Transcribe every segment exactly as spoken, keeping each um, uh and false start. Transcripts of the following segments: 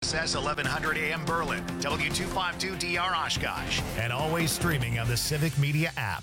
S S eleven hundred A M Berlin, W two fifty-two D R Oshkosh, and always streaming on the Civic Media app.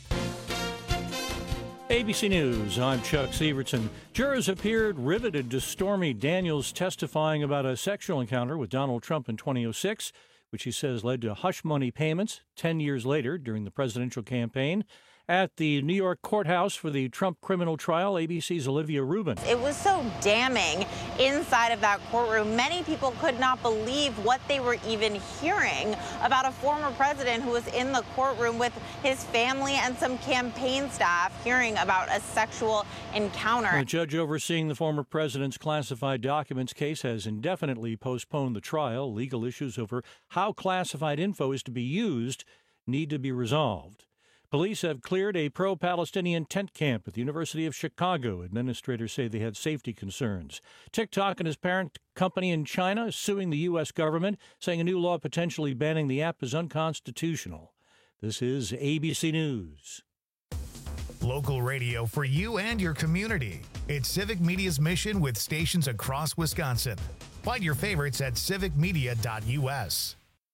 A B C News, I'm Chuck Sievertson. Jurors appeared riveted to Stormy Daniels testifying about a sexual encounter with Donald Trump in twenty oh six, which he says led to hush money payments ten years later during the presidential campaign. At the New York courthouse for the Trump criminal trial, A B C's Olivia Rubin. It was so damning inside of that courtroom. Many people could not believe what they were even hearing about a former president who was in the courtroom with his family and some campaign staff hearing about a sexual encounter. The judge overseeing the former president's classified documents case has indefinitely postponed the trial. Legal issues over how classified info is to be used need to be resolved. Police have cleared a pro-Palestinian tent camp at the University of Chicago. Administrators say they had safety concerns. TikTok and his parent company in China is suing the U S government, saying a new law potentially banning the app is unconstitutional. This is A B C News. Local radio for you and your community. It's Civic Media's mission with stations across Wisconsin. Find your favorites at civic media dot U S.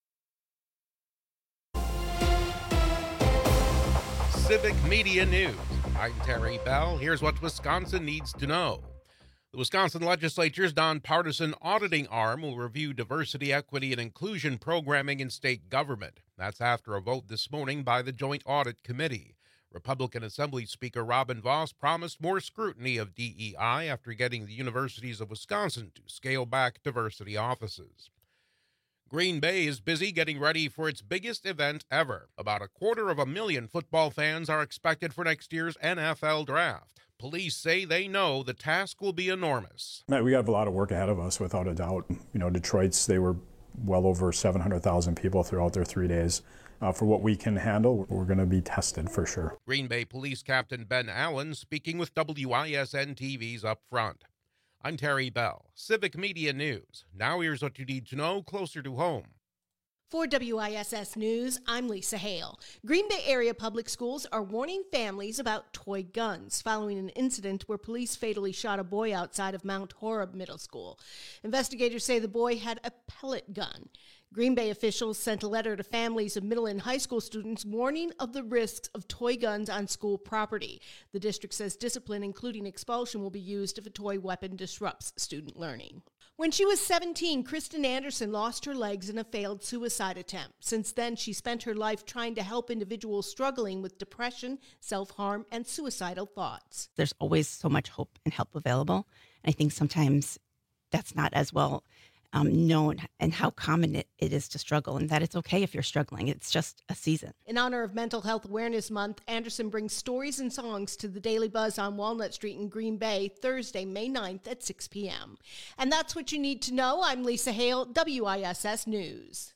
Civic Media News. I'm Terry Bell. Here's what Wisconsin needs to know. The Wisconsin Legislature's nonpartisan auditing arm will review diversity, equity, and inclusion programming in state government. That's after a vote this morning by the Joint Audit Committee. Republican Assembly Speaker Robin Vos promised more scrutiny of D E I after getting the universities of Wisconsin to scale back diversity offices. Green Bay is busy getting ready for its biggest event ever. About a quarter of a million football fans are expected for next year's N F L draft. Police say they know the task will be enormous. We have a lot of work ahead of us, without a doubt. You know, Detroit's, they were well over seven hundred thousand people throughout their three days. Uh, for what we can handle, we're going to be tested for sure. Green Bay Police Captain Ben Allen speaking with W I S N T V's Up Front. I'm Terry Bell, Civic Media News. Now here's what you need to know closer to home. For W I S S News, I'm Lisa Hale. Green Bay area public schools are warning families about toy guns following an incident where police fatally shot a boy outside of Mount Horeb Middle School. Investigators say the boy had a pellet gun. Green Bay officials sent a letter to families of middle and high school students warning of the risks of toy guns on school property. The district says discipline, including expulsion, will be used if a toy weapon disrupts student learning. When she was seventeen, Kristen Anderson lost her legs in a failed suicide attempt. Since then, she spent her life trying to help individuals struggling with depression, self-harm, and suicidal thoughts. There's always so much hope and help available. And I think sometimes that's not as well Um, known and how common it, it is to struggle, and that it's okay if you're struggling. It's just a season. In honor of Mental Health Awareness Month, Anderson brings stories and songs to the Daily Buzz on Walnut Street in Green Bay, Thursday, May ninth at six p.m. And that's what you need to know. I'm Lisa Hale, W I S S News.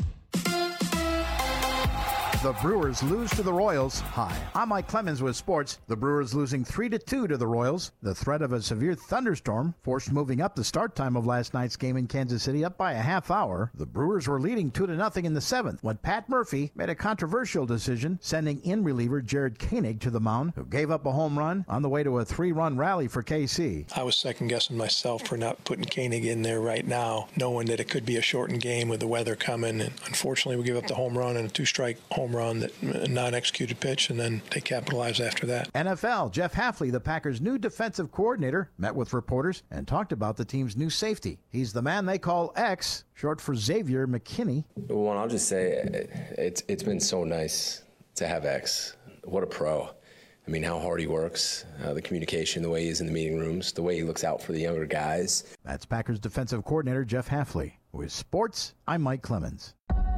The Brewers lose to the Royals. Hi, I'm Mike Clemens with sports. The Brewers losing three to two to the Royals. The threat of a severe thunderstorm forced moving up the start time of last night's game in Kansas City up by a half hour. The Brewers were leading two to nothing in the seventh when Pat Murphy made a controversial decision, sending in reliever Jared Koenig to the mound, who gave up a home run on the way to a three-run rally for K C. I was second-guessing myself for not putting Koenig in there right now, knowing that it could be a shortened game with the weather coming. And unfortunately, we give up the home run and a two-strike home run, that non-executed pitch, and then they capitalized after that. N F L, Jeff Hafley, the Packers' new defensive coordinator, met with reporters and talked about the team's new safety. He's the man they call X, short for Xavier McKinney. Well, I'll just say it's it's been so nice to have X. What a pro. I mean, how hard he works, uh, the communication, the way he is in the meeting rooms, the way he looks out for the younger guys. That's Packers defensive coordinator Jeff Hafley. With sports, I'm Mike Clemens.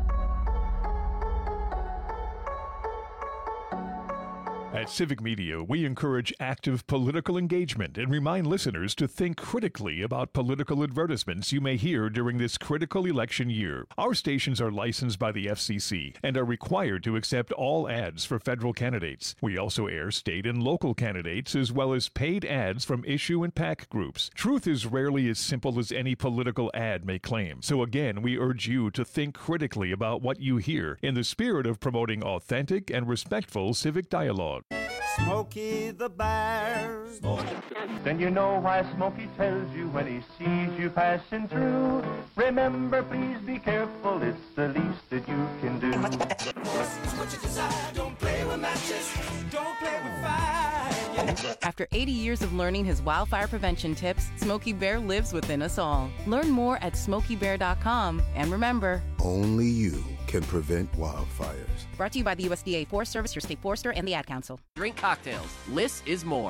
At Civic Media, we encourage active political engagement and remind listeners to think critically about political advertisements you may hear during this critical election year. Our stations are licensed by the F C C and are required to accept all ads for federal candidates. We also air state and local candidates as well as paid ads from issue and PAC groups. Truth is rarely as simple as any political ad may claim. So again, we urge you to think critically about what you hear in the spirit of promoting authentic and respectful civic dialogue. Smokey the Bear. Then you know why Smokey tells you when he sees you passing through. Remember, please be careful, it's the least that you can do. What you desire, don't play with matches, don't play with fire. After eighty years of learning his wildfire prevention tips, Smokey Bear lives within us all. Learn more at smokey bear dot com. And remember, only you can prevent wildfires. Brought to you by the U S D A Forest Service, your state forester, and the Ad Council. Drink cocktails. Less is more.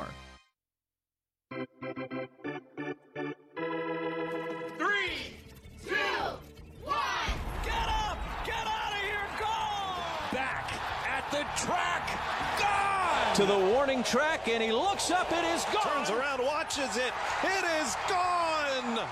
Three, two, one. Get up! Get out of here! Go! Back at the track. Gone! To the warning track, and he looks up. It is gone. Turns around, watches it. It is gone!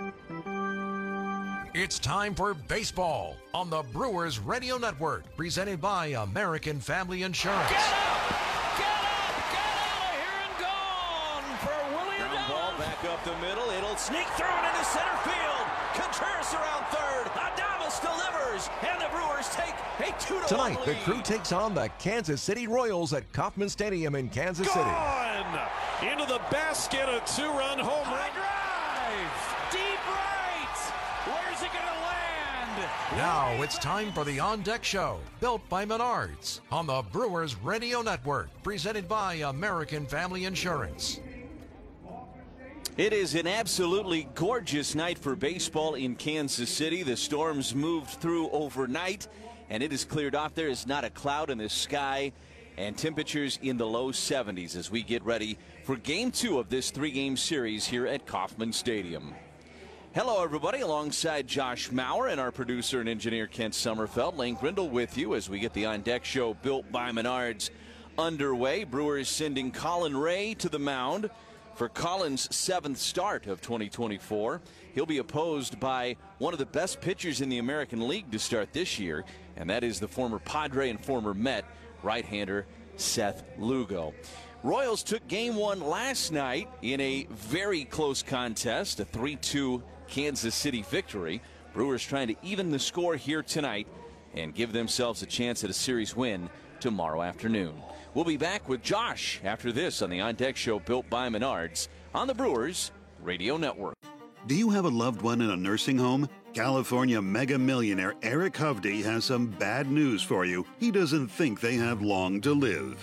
It's time for baseball on the Brewers Radio Network, presented by American Family Insurance. Get up! Get up! Get out of here and gone for Willie Adames. Ball back up the middle. It'll sneak through and into center field. Contreras around third. Adames delivers, and the Brewers take a two to one Tonight, lead. the crew takes on the Kansas City Royals at Kauffman Stadium in Kansas City. Gone! Into the basket, a two-run home run. Drive! Deep right! Where's it going to land? Now it's time for the On Deck Show, built by Menards, on the Brewers Radio Network, presented by American Family Insurance. It is an absolutely gorgeous night for baseball in Kansas City. The storms moved through overnight, and it is cleared off. There is not a cloud in the sky, and temperatures in the low seventies as we get ready for game two of this three-game series here at Kauffman Stadium. Hello, everybody. Alongside Josh Maurer and our producer and engineer Kent Sommerfeld, Lane Grindle with you as we get the On Deck Show built by Menards underway. Brewers sending Colin Ray to the mound for Colin's seventh start of twenty twenty-four. He'll be opposed by one of the best pitchers in the American League to start this year, and that is the former Padre and former Met right-hander Seth Lugo. Royals took game one last night in a very close contest, a three two Kansas City victory. Brewers trying to even the score here tonight and give themselves a chance at a series win tomorrow afternoon. We'll be back with Josh after this on the On Deck Show built by Menards on the Brewers Radio Network. Do you have a loved one in a nursing home? California mega millionaire Eric Hovde has some bad news for you. He doesn't think they have long to live.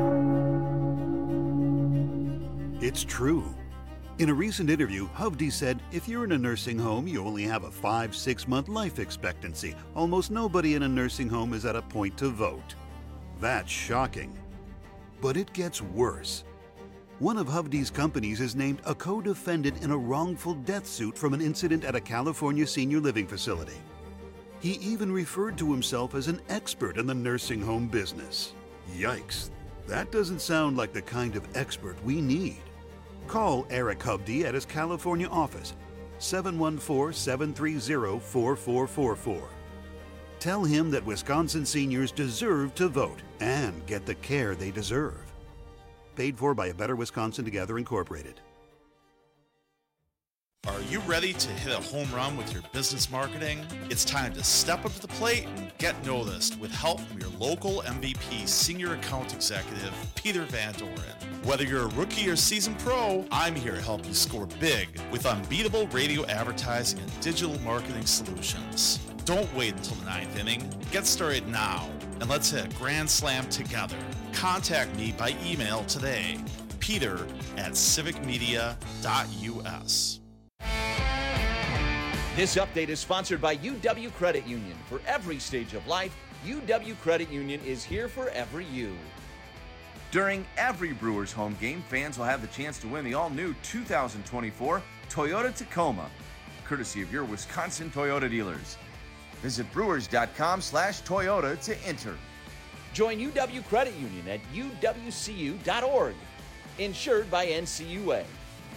It's true. In a recent interview, Hovde said, if you're in a nursing home, you only have a five, six month life expectancy. Almost nobody in a nursing home is at a point to vote. That's shocking. But it gets worse. One of Hovde's companies is named a co-defendant in a wrongful death suit from an incident at a California senior living facility. He even referred to himself as an expert in the nursing home business. Yikes. That doesn't sound like the kind of expert we need. Call Eric Hovde at his California office, seven one four, seven three zero, four four four four. Tell him that Wisconsin seniors deserve to vote and get the care they deserve. Paid for by A Better Wisconsin Together Incorporated. Are you ready to hit a home run with your business marketing? It's time to step up to the plate and get noticed with help from your local M V P Senior Account Executive, Peter Van Doren. Whether you're a rookie or seasoned pro, I'm here to help you score big with unbeatable radio advertising and digital marketing solutions. Don't wait until the ninth inning. Get started now, and let's hit a grand slam together. Contact me by email today, peter at civic media dot u s. This update is sponsored by U W Credit Union. For every stage of life, U W Credit Union is here for every you. During every Brewers home game, fans will have the chance to win the all-new two thousand twenty-four Toyota Tacoma, courtesy of your Wisconsin Toyota dealers. Visit brewers.com slash Toyota to enter. Join U W Credit Union at u w c u dot org. Insured by N C U A.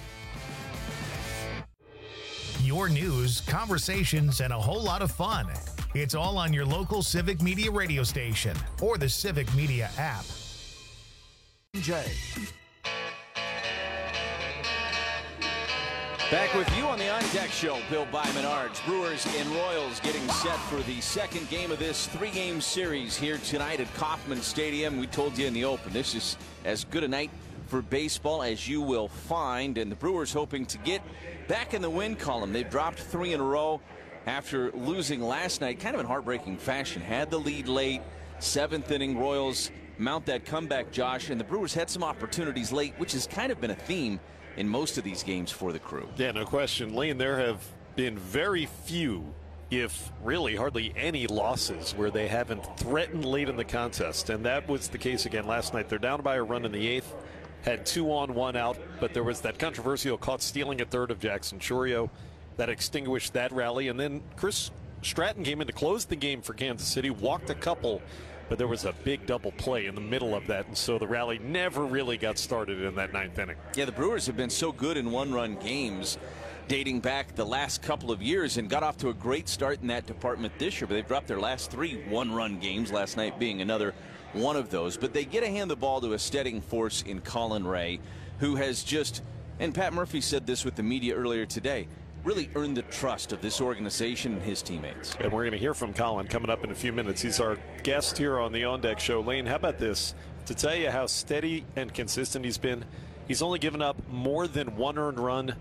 Your news, conversations, and a whole lot of fun. It's all on your local Civic Media radio station or the Civic Media app. J. Back with you on the On Deck Show, built by Menards. Brewers and Royals getting set for the second game of this three-game series here tonight at Kauffman Stadium. We told you in the open, this is as good a night for baseball as you will find, and the Brewers hoping to get back in the win column. They've dropped three in a row after losing last night, kind of in heartbreaking fashion. Had the lead late, seventh inning, Royals mount that comeback, Josh, and the Brewers had some opportunities late, which has kind of been a theme in most of these games for the Crew. Yeah, no question. Lane, there have been very few, if really hardly any, losses where they haven't threatened late in the contest. And that was the case again last night. They're down by a run in the eighth, had two on, one out, but there was that controversial caught stealing at third of Jackson Chourio that extinguished that rally. And then Chris Stratton came in to close the game for Kansas City, walked a couple, but there was a big double play in the middle of that, and so the rally never really got started in that ninth inning. Yeah, the Brewers have been so good in one-run games dating back the last couple of years and got off to a great start in that department this year, but they've dropped their last three one-run games, last night being another one of those. But they get to hand the ball to a steadying force in Colin Ray, who has just, and Pat Murphy said this with the media earlier today, really earned the trust of this organization and his teammates. And we're going to hear from Colin coming up in a few minutes. He's our guest here on the On Deck Show. Lane, how about this? To tell you how steady and consistent he's been, he's only given up more than one earned run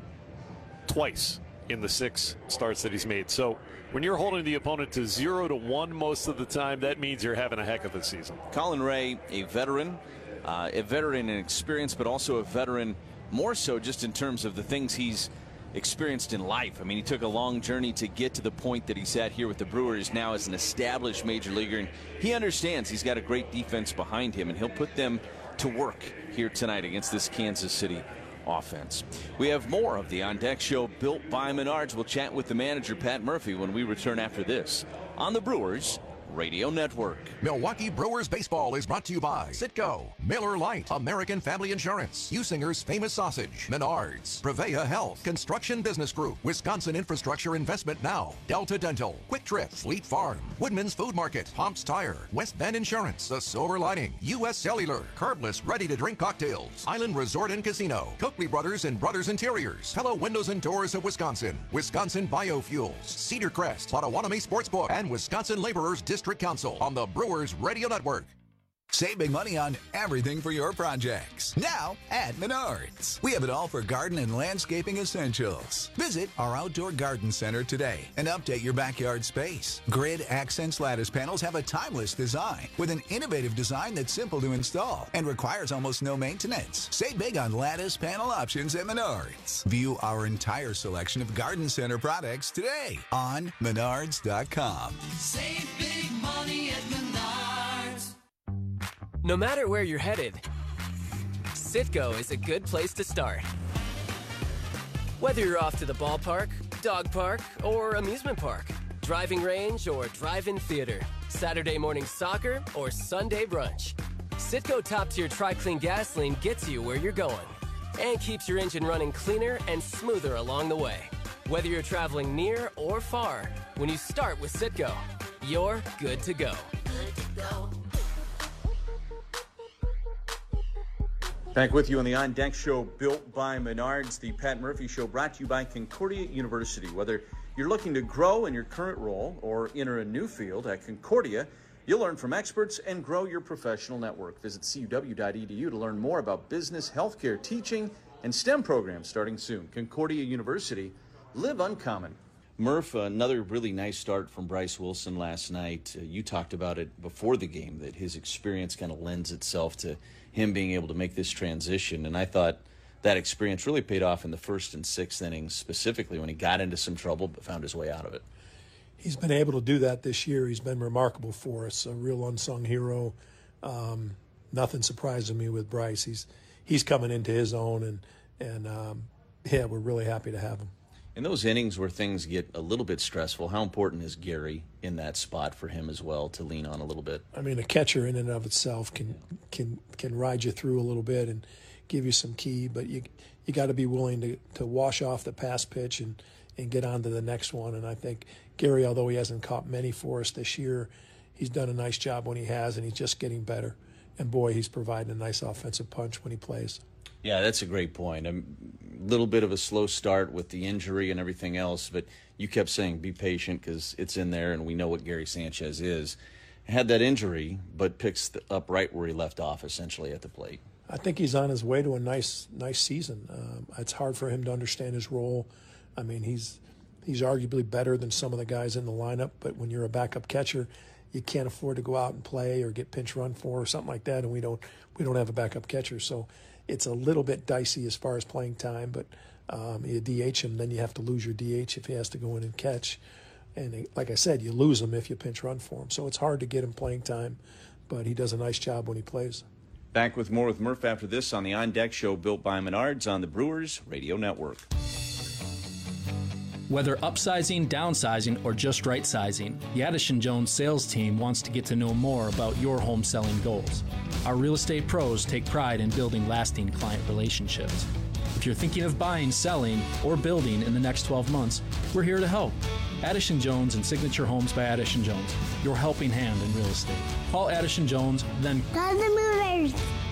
twice in the six starts that he's made. So when you're holding the opponent to zero to one most of the time, that means you're having a heck of a season. Colin Ray, a veteran, uh, a veteran in experience, but also a veteran more so just in terms of the things he's experienced in life. I mean, he took a long journey to get to the point that he's at here with the Brewers now as an established major leaguer, and he understands he's got a great defense behind him, and he'll put them to work here tonight against this Kansas City offense. We have more of the On Deck Show built by Menards. We'll chat with the manager, Pat Murphy, when we return after this on the Brewers Radio Network. Milwaukee Brewers baseball is brought to you by Citgo, Miller Lite, American Family Insurance, Usinger's Famous Sausage, Menards, Prevea Health, Construction Business Group, Wisconsin Infrastructure Investment Now, Delta Dental, Quick Trip, Fleet Farm, Woodman's Food Market, Pomps Tire, West Bend Insurance, The Silver Lining, U S Cellular, Carbless ready-to-drink cocktails, Island Resort and Casino, Coakley Brothers and Brothers Interiors, Hello Windows and Doors of Wisconsin, Wisconsin Biofuels, Cedar Crest, Potawatomi Sportsbook, and Wisconsin Laborers District Council on the Brewers Radio Network. Save big money on everything for your projects. Now at Menards. We have it all for garden and landscaping essentials. Visit our outdoor garden center today and update your backyard space. Grid Accents lattice panels have a timeless design with an innovative design that's simple to install and requires almost no maintenance. Save big on lattice panel options at Menards. View our entire selection of garden center products today on Menards dot com. Save big money at Menards. No matter where you're headed, Citgo is a good place to start. Whether you're off to the ballpark, dog park, or amusement park, driving range or drive-in theater, Saturday morning soccer or Sunday brunch, Citgo top-tier Tri-Clean gasoline gets you where you're going and keeps your engine running cleaner and smoother along the way. Whether you're traveling near or far, when you start with Citgo, you're good to go. Good to go. Back with you on the On Deck Show, built by Menards, the Pat Murphy Show, brought to you by Concordia University. Whether you're looking to grow in your current role or enter a new field at Concordia, you'll learn from experts and grow your professional network. Visit C U W dot E D U to learn more about business, healthcare, teaching, and STEM programs starting soon. Concordia University, live uncommon. Murph, another really nice start from Bryce Wilson last night. Uh, you talked about it before the game, that his experience kind of lends itself to him being able to make this transition. And I thought that experience really paid off in the first and sixth innings, specifically when he got into some trouble but found his way out of it. He's been able to do that this year. He's been remarkable for us, a real unsung hero. Um, nothing surprises me with Bryce. He's he's coming into his own, and, and um, yeah, we're really happy to have him. In those innings where things get a little bit stressful, how important is Gary in that spot for him as well to lean on a little bit? I mean, a catcher in and of itself can can can ride you through a little bit and give you some key, but you you got to be willing to, to wash off the past pitch and, and get on to the next one. And I think Gary, although he hasn't caught many for us this year, he's done a nice job when he has, and he's just getting better. And boy, he's providing a nice offensive punch when he plays. Yeah, that's a great point. A little bit of a slow start with the injury and everything else, but you kept saying be patient because it's in there, and we know what Gary Sanchez is. Had that injury, but picks up right where he left off, essentially at the plate. I think he's on his way to a nice, nice season. Um, it's hard for him to understand his role. I mean, he's he's arguably better than some of the guys in the lineup, but when you're a backup catcher, you can't afford to go out and play or get pinch run for or something like that, and we don't we don't have a backup catcher, so it's a little bit dicey as far as playing time. But um, you D H him, then you have to lose your D H if he has to go in and catch. And like I said, you lose him if you pinch run for him. So it's hard to get him playing time, but he does a nice job when he plays. Back with more with Murph after this on the On Deck Show, built by Menards on the Brewers Radio Network. Whether upsizing, downsizing, or just right sizing, the Addison Jones sales team wants to get to know more about your home selling goals. Our real estate pros take pride in building lasting client relationships. If you're thinking of buying, selling, or building in the next twelve months, we're here to help. Addison Jones and Signature Homes by Addison Jones, your helping hand in real estate. Call Addison Jones, then call the movers.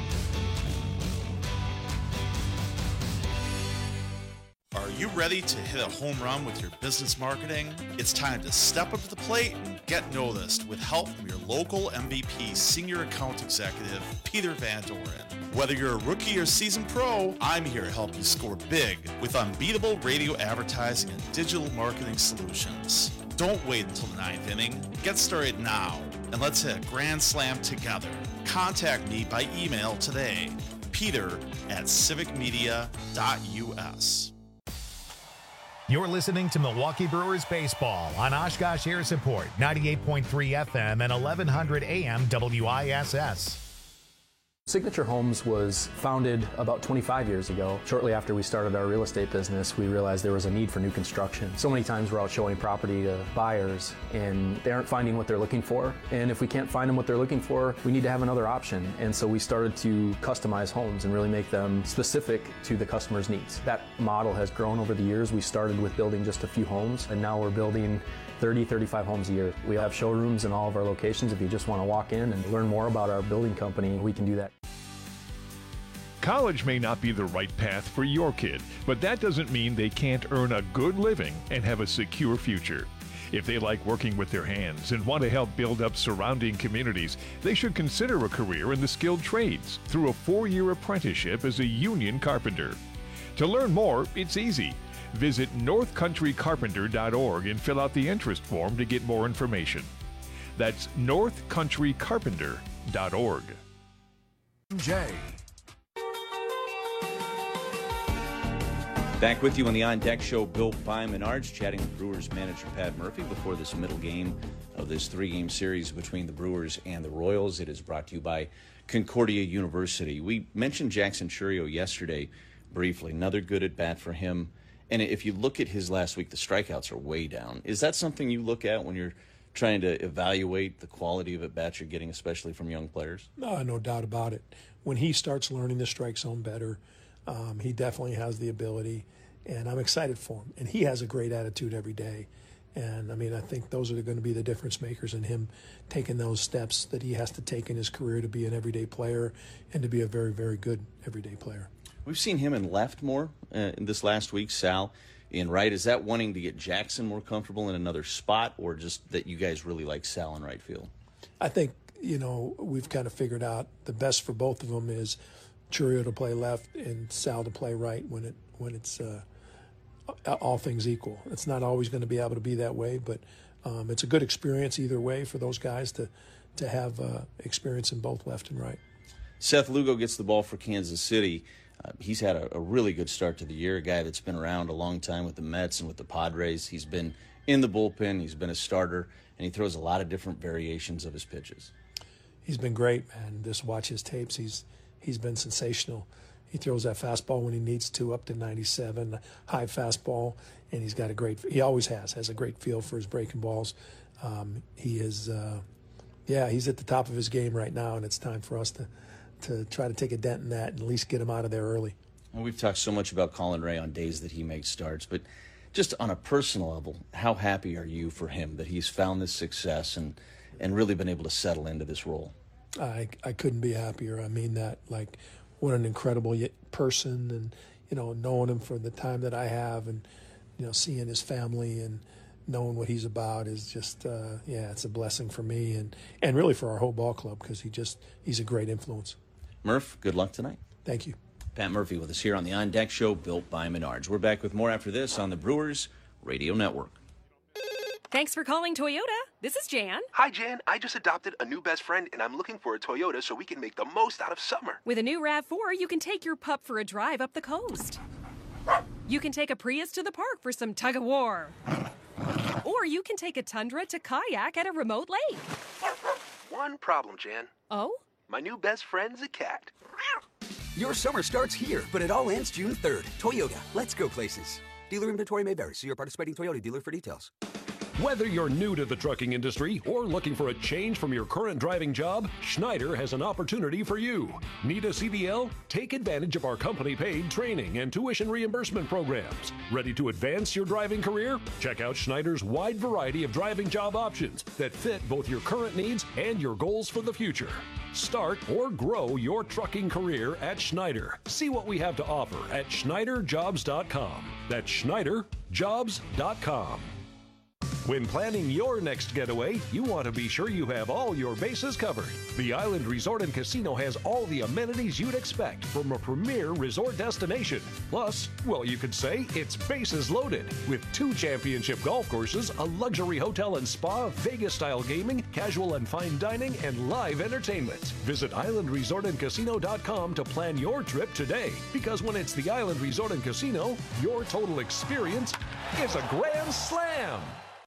Are you ready to hit a home run with your business marketing? It's time to step up to the plate and get noticed with help from your local M V P Senior Account Executive, Peter Van Doren. Whether you're a rookie or seasoned pro, I'm here to help you score big with unbeatable radio advertising and digital marketing solutions. Don't wait until the ninth inning. Get started now, and let's hit a grand slam together. Contact me by email today, peter at civic media dot u s. You're listening to Milwaukee Brewers Baseball on Oshkosh Air Support, ninety-eight point three F M and eleven hundred A M W I S S. Signature Homes was founded about twenty-five years ago. Shortly after we started our real estate business, we realized there was a need for new construction. So many times we're out showing property to buyers and they aren't finding what they're looking for. And if we can't find them what they're looking for, we need to have another option. And so we started to customize homes and really make them specific to the customer's needs. That model has grown over the years. We started with building just a few homes, and now we're building thirty, thirty-five homes a year. We have showrooms in all of our locations. If you just want to walk in and learn more about our building company, we can do that. College may not be the right path for your kid, but that doesn't mean they can't earn a good living and have a secure future. If they like working with their hands and want to help build up surrounding communities, they should consider a career in the skilled trades through a four-year apprenticeship as a union carpenter. To learn more, it's easy. Visit north country carpenter dot org and fill out the interest form to get more information. That's north country carpenter dot org. Jay. Back with you on the On Deck Show, built by Menards, chatting with Brewers manager Pat Murphy before this middle game of this three-game series between the Brewers and the Royals. It is brought to you by Concordia University. We mentioned Jackson Chourio yesterday briefly. Another good at-bat for him. And if you look at his last week, the strikeouts are way down. Is that something you look at when you're trying to evaluate the quality of at-bats you're getting, especially from young players? No, no doubt about it. When he starts learning the strike zone better, um, he definitely has the ability, and I'm excited for him. And he has a great attitude every day. And, I mean, I think those are going to be the difference makers in him taking those steps that he has to take in his career to be an everyday player and to be a very, very good everyday player. We've seen him in left more uh, in this last week, Sal, in right. Is that wanting to get Jackson more comfortable in another spot, or just that you guys really like Sal in right field? I think, you know, we've kind of figured out the best for both of them is Chourio to play left and Sal to play right when it when it's uh, all things equal. It's not always going to be able to be that way, but um, it's a good experience either way for those guys to, to have uh, experience in both left and right. Seth Lugo gets the ball for Kansas City. Uh, he's had a, a really good start to the year, a guy that's been around a long time with the Mets and with the Padres. He's been in the bullpen, he's been a starter, and he throws a lot of different variations of his pitches. He's been great, man. Just watch his tapes. He's he's been sensational. He throws that fastball when he needs to, up to ninety-seven, high fastball, and he's got a great, he always has, has a great feel for his breaking balls. Um, he is, uh, yeah, he's at the top of his game right now, and it's time for us to to try to take a dent in that and at least get him out of there early. And we've talked so much about Colin Ray on days that he makes starts, but just on a personal level, how happy are you for him that he's found this success and, and really been able to settle into this role? I, I couldn't be happier. I mean that, like, what an incredible y- person, and you know, knowing him for the time that I have, and you know, seeing his family and knowing what he's about is just, uh, yeah, it's a blessing for me and, and really for our whole ball club, because he just, he's a great influence. Murph, good luck tonight. Thank you. Pat Murphy with us here on the On Deck Show, built by Menards. We're back with more after this on the Brewers Radio Network. Thanks for calling Toyota. This is Jan. Hi, Jan. I just adopted a new best friend, and I'm looking for a Toyota so we can make the most out of summer. With a new RAV four, you can take your pup for a drive up the coast. You can take a Prius to the park for some tug-of-war. Or you can take a Tundra to kayak at a remote lake. One problem, Jan. Oh? My new best friend's a cat. Your summer starts here, but it all ends June third. Toyota, let's go places. Dealer inventory may vary. See your participating Toyota dealer for details. Whether you're new to the trucking industry or looking for a change from your current driving job, Schneider has an opportunity for you. Need a C D L? Take advantage of our company-paid training and tuition reimbursement programs. Ready to advance your driving career? Check out Schneider's wide variety of driving job options that fit both your current needs and your goals for the future. Start or grow your trucking career at Schneider. See what we have to offer at Schneider Jobs dot com. That's Schneider Jobs dot com. When planning your next getaway, you want to be sure you have all your bases covered. The Island Resort and Casino has all the amenities you'd expect from a premier resort destination. Plus, well, you could say it's bases loaded with two championship golf courses, a luxury hotel and spa, Vegas-style gaming, casual and fine dining, and live entertainment. Visit island resort and casino dot com to plan your trip today, because when it's the Island Resort and Casino, your total experience is a grand slam.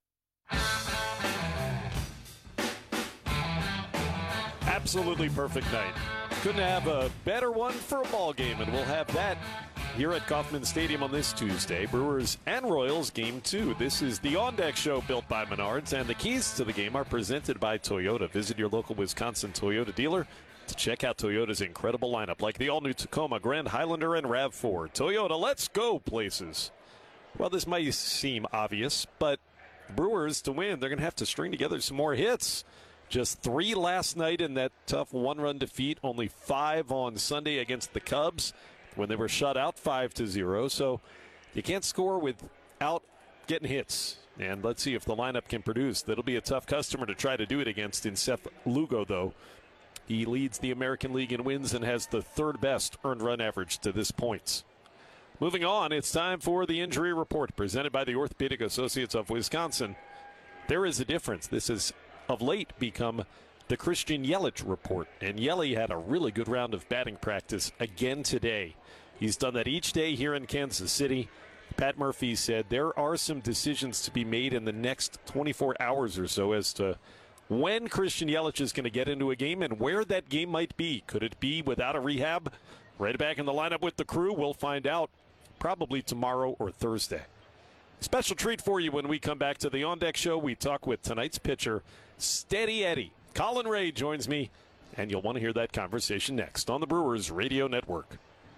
Absolutely perfect night. Couldn't have a better one for a ball game, and we'll have that here at Kauffman Stadium on this Tuesday. Brewers and Royals game two. This is the On Deck Show built by Menards, and the keys to the game are presented by Toyota. Visit your local Wisconsin Toyota dealer to check out Toyota's incredible lineup, like the all-new Tacoma, Grand Highlander, and RAV four. Toyota, let's go places. Well, this might seem obvious, but Brewers, to win, they're going to have to string together some more hits. Just three last night in that tough one-run defeat. Only five on Sunday against the Cubs when they were shut out five to zero. So you can't score without getting hits. And let's see if the lineup can produce. That'll be a tough customer to try to do it against in Seth Lugo, though. He leads the American League in wins and has the third best earned run average to this point. Moving on, it's time for the injury report presented by the Orthopedic Associates of Wisconsin. There is a difference. This has, of late, become the Christian Yelich report. And Yelly had a really good round of batting practice again today. He's done that each day here in Kansas City. Pat Murphy said there are some decisions to be made in the next twenty-four hours or so as to when Christian Yelich is going to get into a game and where that game might be. Could it be without a rehab? Right back in the lineup with the crew. We'll find out probably tomorrow or Thursday. Special treat for you when we come back to the On Deck Show. We talk with tonight's pitcher, Steady Eddie. Colin Ray joins me, and you'll want to hear that conversation next on the Brewers Radio Network.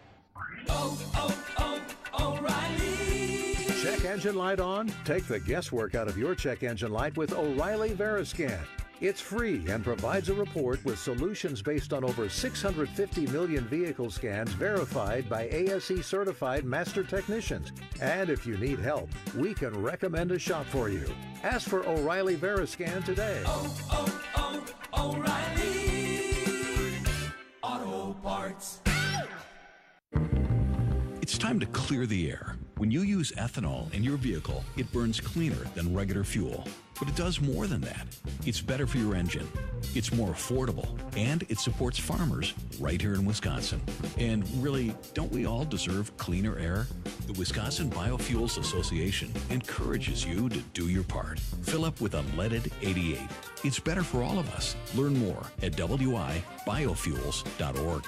Oh, oh, oh, O'Reilly. Check engine light on? Take the guesswork out of your check engine light with O'Reilly Veriscan. It's free and provides a report with solutions based on over six hundred fifty million vehicle scans verified by A S E certified master technicians. And if you need help, we can recommend a shop for you. Ask for O'Reilly Veriscan today. Oh, oh, O'Reilly Auto Parts. It's time to clear the air. When you use ethanol in your vehicle, it burns cleaner than regular fuel. But it does more than that. It's better for your engine. It's more affordable. And it supports farmers right here in Wisconsin. And really, don't we all deserve cleaner air? The Wisconsin Biofuels Association encourages you to do your part. Fill up with unleaded eighty-eight. It's better for all of us. Learn more at w i biofuels dot org.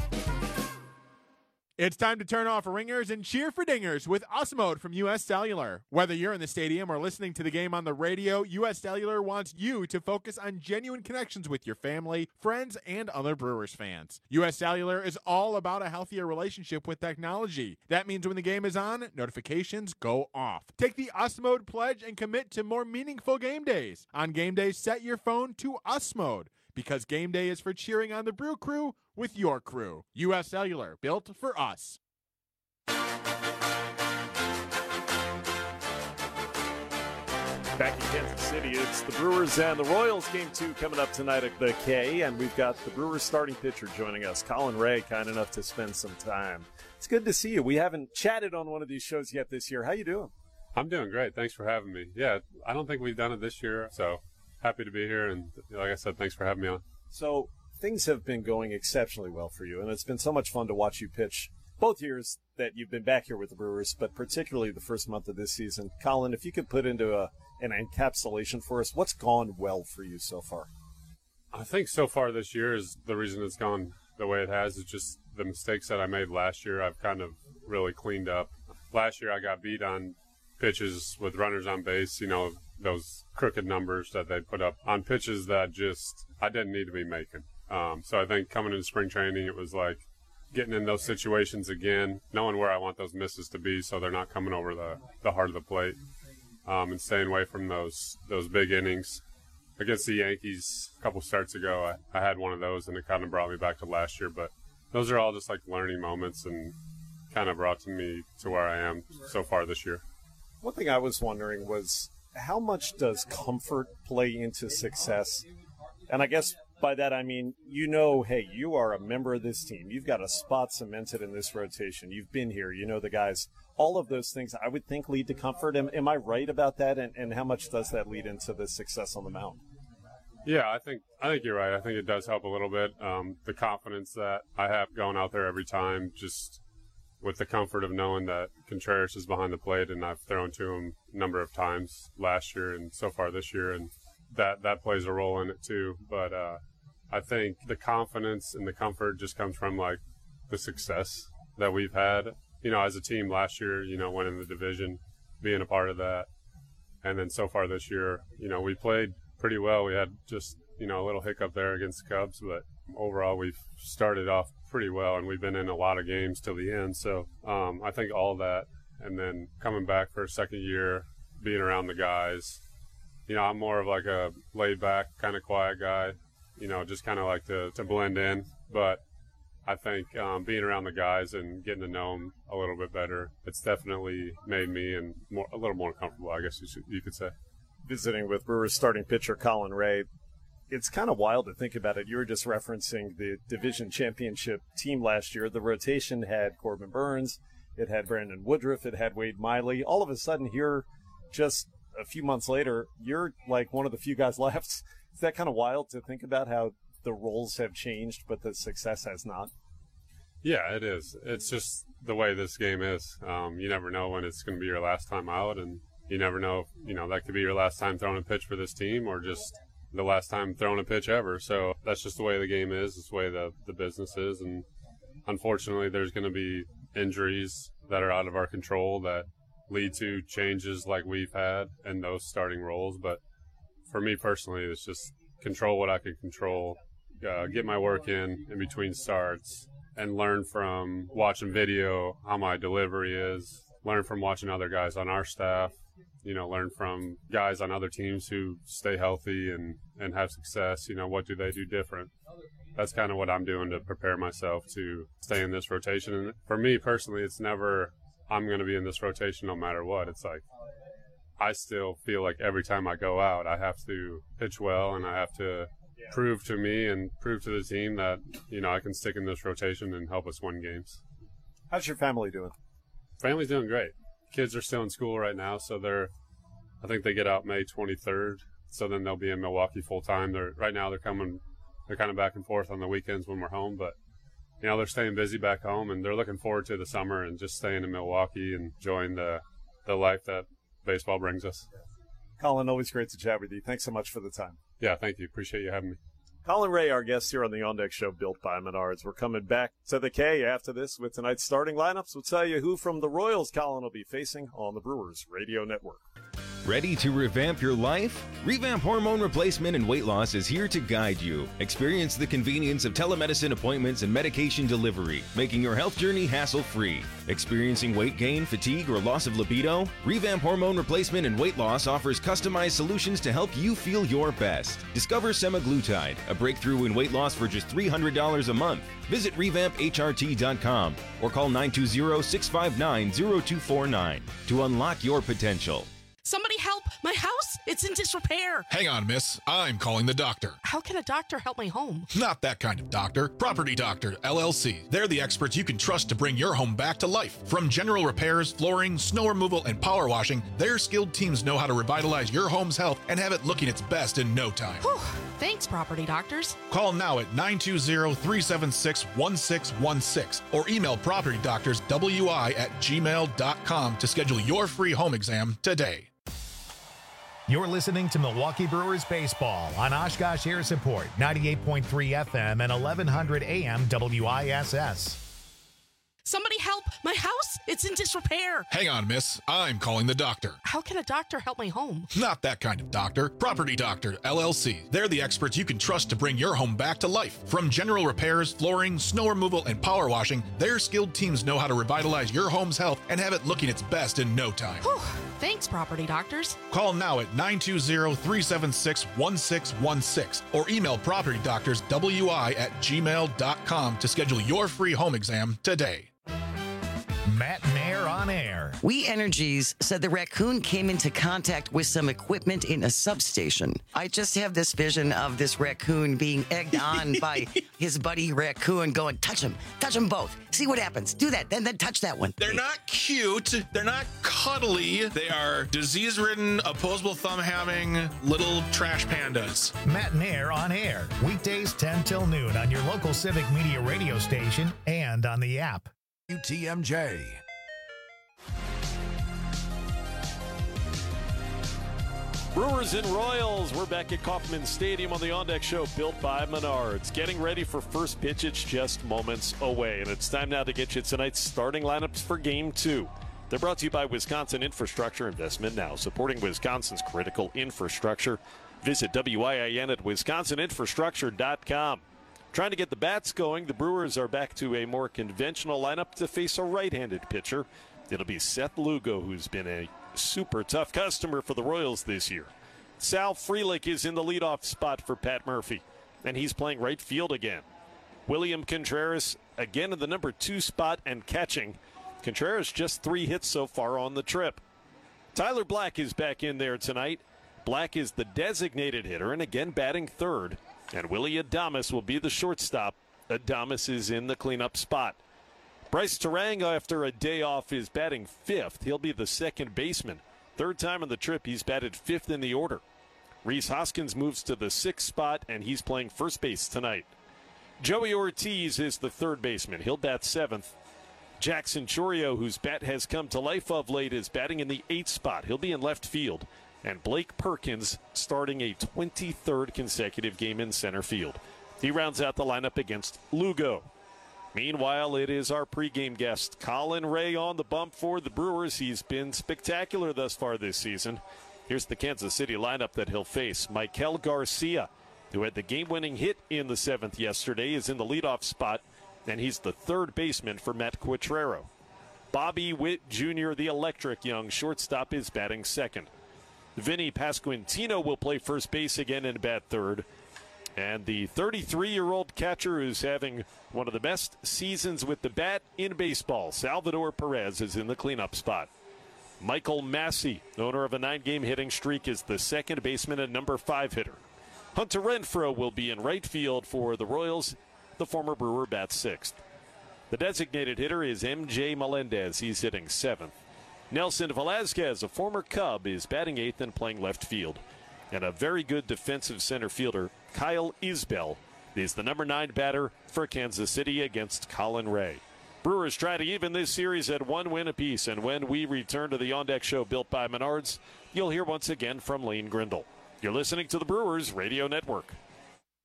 It's time to turn off ringers and cheer for dingers with US Mode from U S Cellular. Whether you're in the stadium or listening to the game on the radio, U S Cellular wants you to focus on genuine connections with your family, friends, and other Brewers fans. U S Cellular is all about a healthier relationship with technology. That means when the game is on, notifications go off. Take the US Mode pledge and commit to more meaningful game days. On game days, set your phone to US Mode. because game day is for cheering on the Brew Crew with your crew. U S Cellular, built for us. Back in Kansas City, it's the Brewers and the Royals. Game two coming up tonight at the K, and we've got the Brewers starting pitcher joining us, Colin Ray, kind enough to spend some time. It's good to see you. We haven't chatted on one of these shows yet this year. How you doing? I'm doing great. Thanks for having me. Yeah, I don't think we've done it this year, so happy to be here. And like I said, thanks for having me on. So things have been going exceptionally well for you, and it's been so much fun to watch you pitch both years that you've been back here with the Brewers, but particularly the first month of this season. Colin, if you could put into a an encapsulation for us, what's gone well for you so far? I think so far this year is the reason it's gone the way it has is just the mistakes that I made last year. I've kind of really cleaned up. Last year I got beat on pitches with runners on base, you know, those crooked numbers that they put up on pitches that just I didn't need to be making. Um, so I think coming into spring training, it was like getting in those situations again, knowing where I want those misses to be so they're not coming over the, the heart of the plate. Um, and staying away from those those big innings. Against the Yankees a couple starts ago, I, I had one of those, and it kind of brought me back to last year. But those are all just like learning moments and kind of brought to me to where I am so far this year. One thing I was wondering was how much does comfort play into success? And I guess by that I mean, you know, hey, you are a member of this team. You've got a spot cemented in this rotation. You've been here. You know the guys. All of those things, I would think, lead to comfort. Am, am I right about that? And, and how much does that lead into the success on the mound? Yeah, I think I think you're right. I think it does help a little bit. Um, the confidence that I have going out there every time, just with the comfort of knowing that Contreras is behind the plate, and I've thrown to him a number of times last year and so far this year, and that, that plays a role in it too. But uh, I think the confidence and the comfort just comes from, like, the success that we've had. You know, as a team last year, you know, winning the division, being a part of that. And then so far this year, you know, we played pretty well. We had just, you know, a little hiccup there against the Cubs, but overall we've started off pretty well, and we've been in a lot of games till the end. So um, I think all that, and then coming back for a second year, being around the guys, you know, I'm more of like a laid-back, kind of quiet guy, you know, just kind of like to, to blend in. But I think um, being around the guys and getting to know them a little bit better, it's definitely made me and more, a little more comfortable, I guess you, should, you could say. Visiting with Brewers starting pitcher Colin Ray, it's kind of wild to think about it. You were just referencing the division championship team last year. The rotation had Corbin Burns, it had Brandon Woodruff, it had Wade Miley. All of a sudden here, just a few months later, you're like one of the few guys left. Is that kind of wild to think about how the roles have changed, but the success has not? Yeah, it is. It's just the way this game is. Um, you never know when it's going to be your last time out, and you never know, you know, that could be your last time throwing a pitch for this team or just the last time throwing a pitch ever. So that's just the way the game is. It's the way the, the business is. And unfortunately, there's going to be injuries that are out of our control that lead to changes like we've had in those starting roles. But for me personally, it's just control what I can control, uh, get my work in in between starts, and learn from watching video how my delivery is, learn from watching other guys on our staff, you know, learn from guys on other teams who stay healthy and, and have success. You know, what do they do different? That's kind of what I'm doing to prepare myself to stay in this rotation. And for me personally, it's never I'm going to be in this rotation no matter what. It's like I still feel like every time I go out, I have to pitch well, and I have to prove to me and prove to the team that, you know, I can stick in this rotation and help us win games. How's your family doing? Family's doing great. Kids are still in school right now, so they're, I think they get out May twenty-third, so then they'll be in Milwaukee full time. They're right now they're coming, they're kind of back and forth on the weekends when we're home, but you know, they're staying busy back home, and they're looking forward to the summer and just staying in Milwaukee and enjoying the the life that baseball brings us. Colin, always great to chat with you. Thanks so much for the time. Yeah, thank you. Appreciate you having me. Colin Ray, our guest here on the On Deck Show, built by Menards. We're coming back to the K after this with tonight's starting lineups. We'll tell you who from the Royals Colin will be facing on the Brewers Radio Network. Ready to revamp your life? Revamp Hormone Replacement and Weight Loss is here to guide you. Experience the convenience of telemedicine appointments and medication delivery, making your health journey hassle-free. Experiencing weight gain, fatigue, or loss of libido? Revamp Hormone Replacement and Weight Loss offers customized solutions to help you feel your best. Discover semaglutide, a breakthrough in weight loss for just three hundred dollars a month. Visit revamp H R T dot com or call nine two zero, six five nine, zero two four nine to unlock your potential. Somebody help! My house! It's in disrepair! Hang on, miss. I'm calling the doctor. How can a doctor help my home? Not that kind of doctor. Property Doctor, L L C. They're the experts you can trust to bring your home back to life. From general repairs, flooring, snow removal, and power washing, their skilled teams know how to revitalize your home's health and have it looking its best in no time. Whew. Thanks, Property Doctors. Call now at nine two zero, three seven six, one six one six or email property doctors w i at gmail dot com to schedule your free home exam today. You're listening to Milwaukee Brewers baseball on Oshkosh Air Support, ninety-eight point three F M and eleven hundred A M W I S S. Somebody help! My house! It's in disrepair! Hang on, miss. I'm calling the doctor. How can a doctor help my home? Not that kind of doctor. Property Doctor, L L C. They're the experts you can trust to bring your home back to life. From general repairs, flooring, snow removal, and power washing, their skilled teams know how to revitalize your home's health and have it looking its best in no time. Whew. Thanks, Property Doctors. Call now at nine two zero, three seven six, one six one six or email property doctors w i at gmail dot com to schedule your free home exam today. Matt Nair on air. We Energies said the raccoon came into contact with some equipment in a substation. I just have this vision of this raccoon being egged on by his buddy raccoon going, touch him, touch them both. See what happens. Do that, then then touch that one. They're not cute. They're not cuddly. They are disease-ridden, opposable thumb-having little trash pandas. Matt Nair on air. Weekdays ten till noon on your local Civic Media radio station and on the app. U T M J. Brewers and Royals, we're back at Kauffman Stadium on the On Deck Show, built by Menards. Getting ready for first pitch, it's just moments away. And it's time now to get you tonight's starting lineups for Game two. They're brought to you by Wisconsin Infrastructure Investment Now, supporting Wisconsin's critical infrastructure. Visit W I I N at wisconsin infrastructure dot com. Trying to get the bats going, the Brewers are back to a more conventional lineup to face a right-handed pitcher. It'll be Seth Lugo, who's been a super tough customer for the Royals this year. Sal Frelick is in the leadoff spot for Pat Murphy, and he's playing right field again. William Contreras again in the number two spot and catching. Contreras just three hits so far on the trip. Tyler Black is back in there tonight. Black is the designated hitter and again batting third. And Willie Adames will be the shortstop. Adames is in the cleanup spot. Bryce Terang, after a day off, is batting fifth. He'll be the second baseman. Third time on the trip, he's batted fifth in the order. Rhys Hoskins moves to the sixth spot, and he's playing first base tonight. Joey Ortiz is the third baseman. He'll bat seventh. Jackson Chourio, whose bat has come to life of late, is batting in the eighth spot. He'll be in left field. And Blake Perkins starting a twenty-third consecutive game in center field. He rounds out the lineup against Lugo. Meanwhile, it is our pregame guest, Colin Ray, on the bump for the Brewers. He's been spectacular thus far this season. Here's the Kansas City lineup that he'll face. Michael Garcia, who had the game-winning hit in the seventh yesterday, is in the leadoff spot, and he's the third baseman for Matt Quatrero. Bobby Witt Junior, the electric young shortstop, is batting second. Vinny Pasquantino will play first base again and bat third. And the thirty-three-year-old catcher who's having one of the best seasons with the bat in baseball, Salvador Perez, is in the cleanup spot. Michael Massey, owner of a nine-game hitting streak, is the second baseman and number five hitter. Hunter Renfroe will be in right field for the Royals. The former Brewer bats sixth. The designated hitter is M J Melendez. He's hitting seventh. Nelson Velasquez, a former Cub, is batting eighth and playing left field. And a very good defensive center fielder, Kyle Isbell, is the number nine batter for Kansas City against Colin Ray. Brewers try to even this series at one win apiece, and when we return to the On Deck Show built by Menards, you'll hear once again from Lane Grindle. You're listening to the Brewers Radio Network.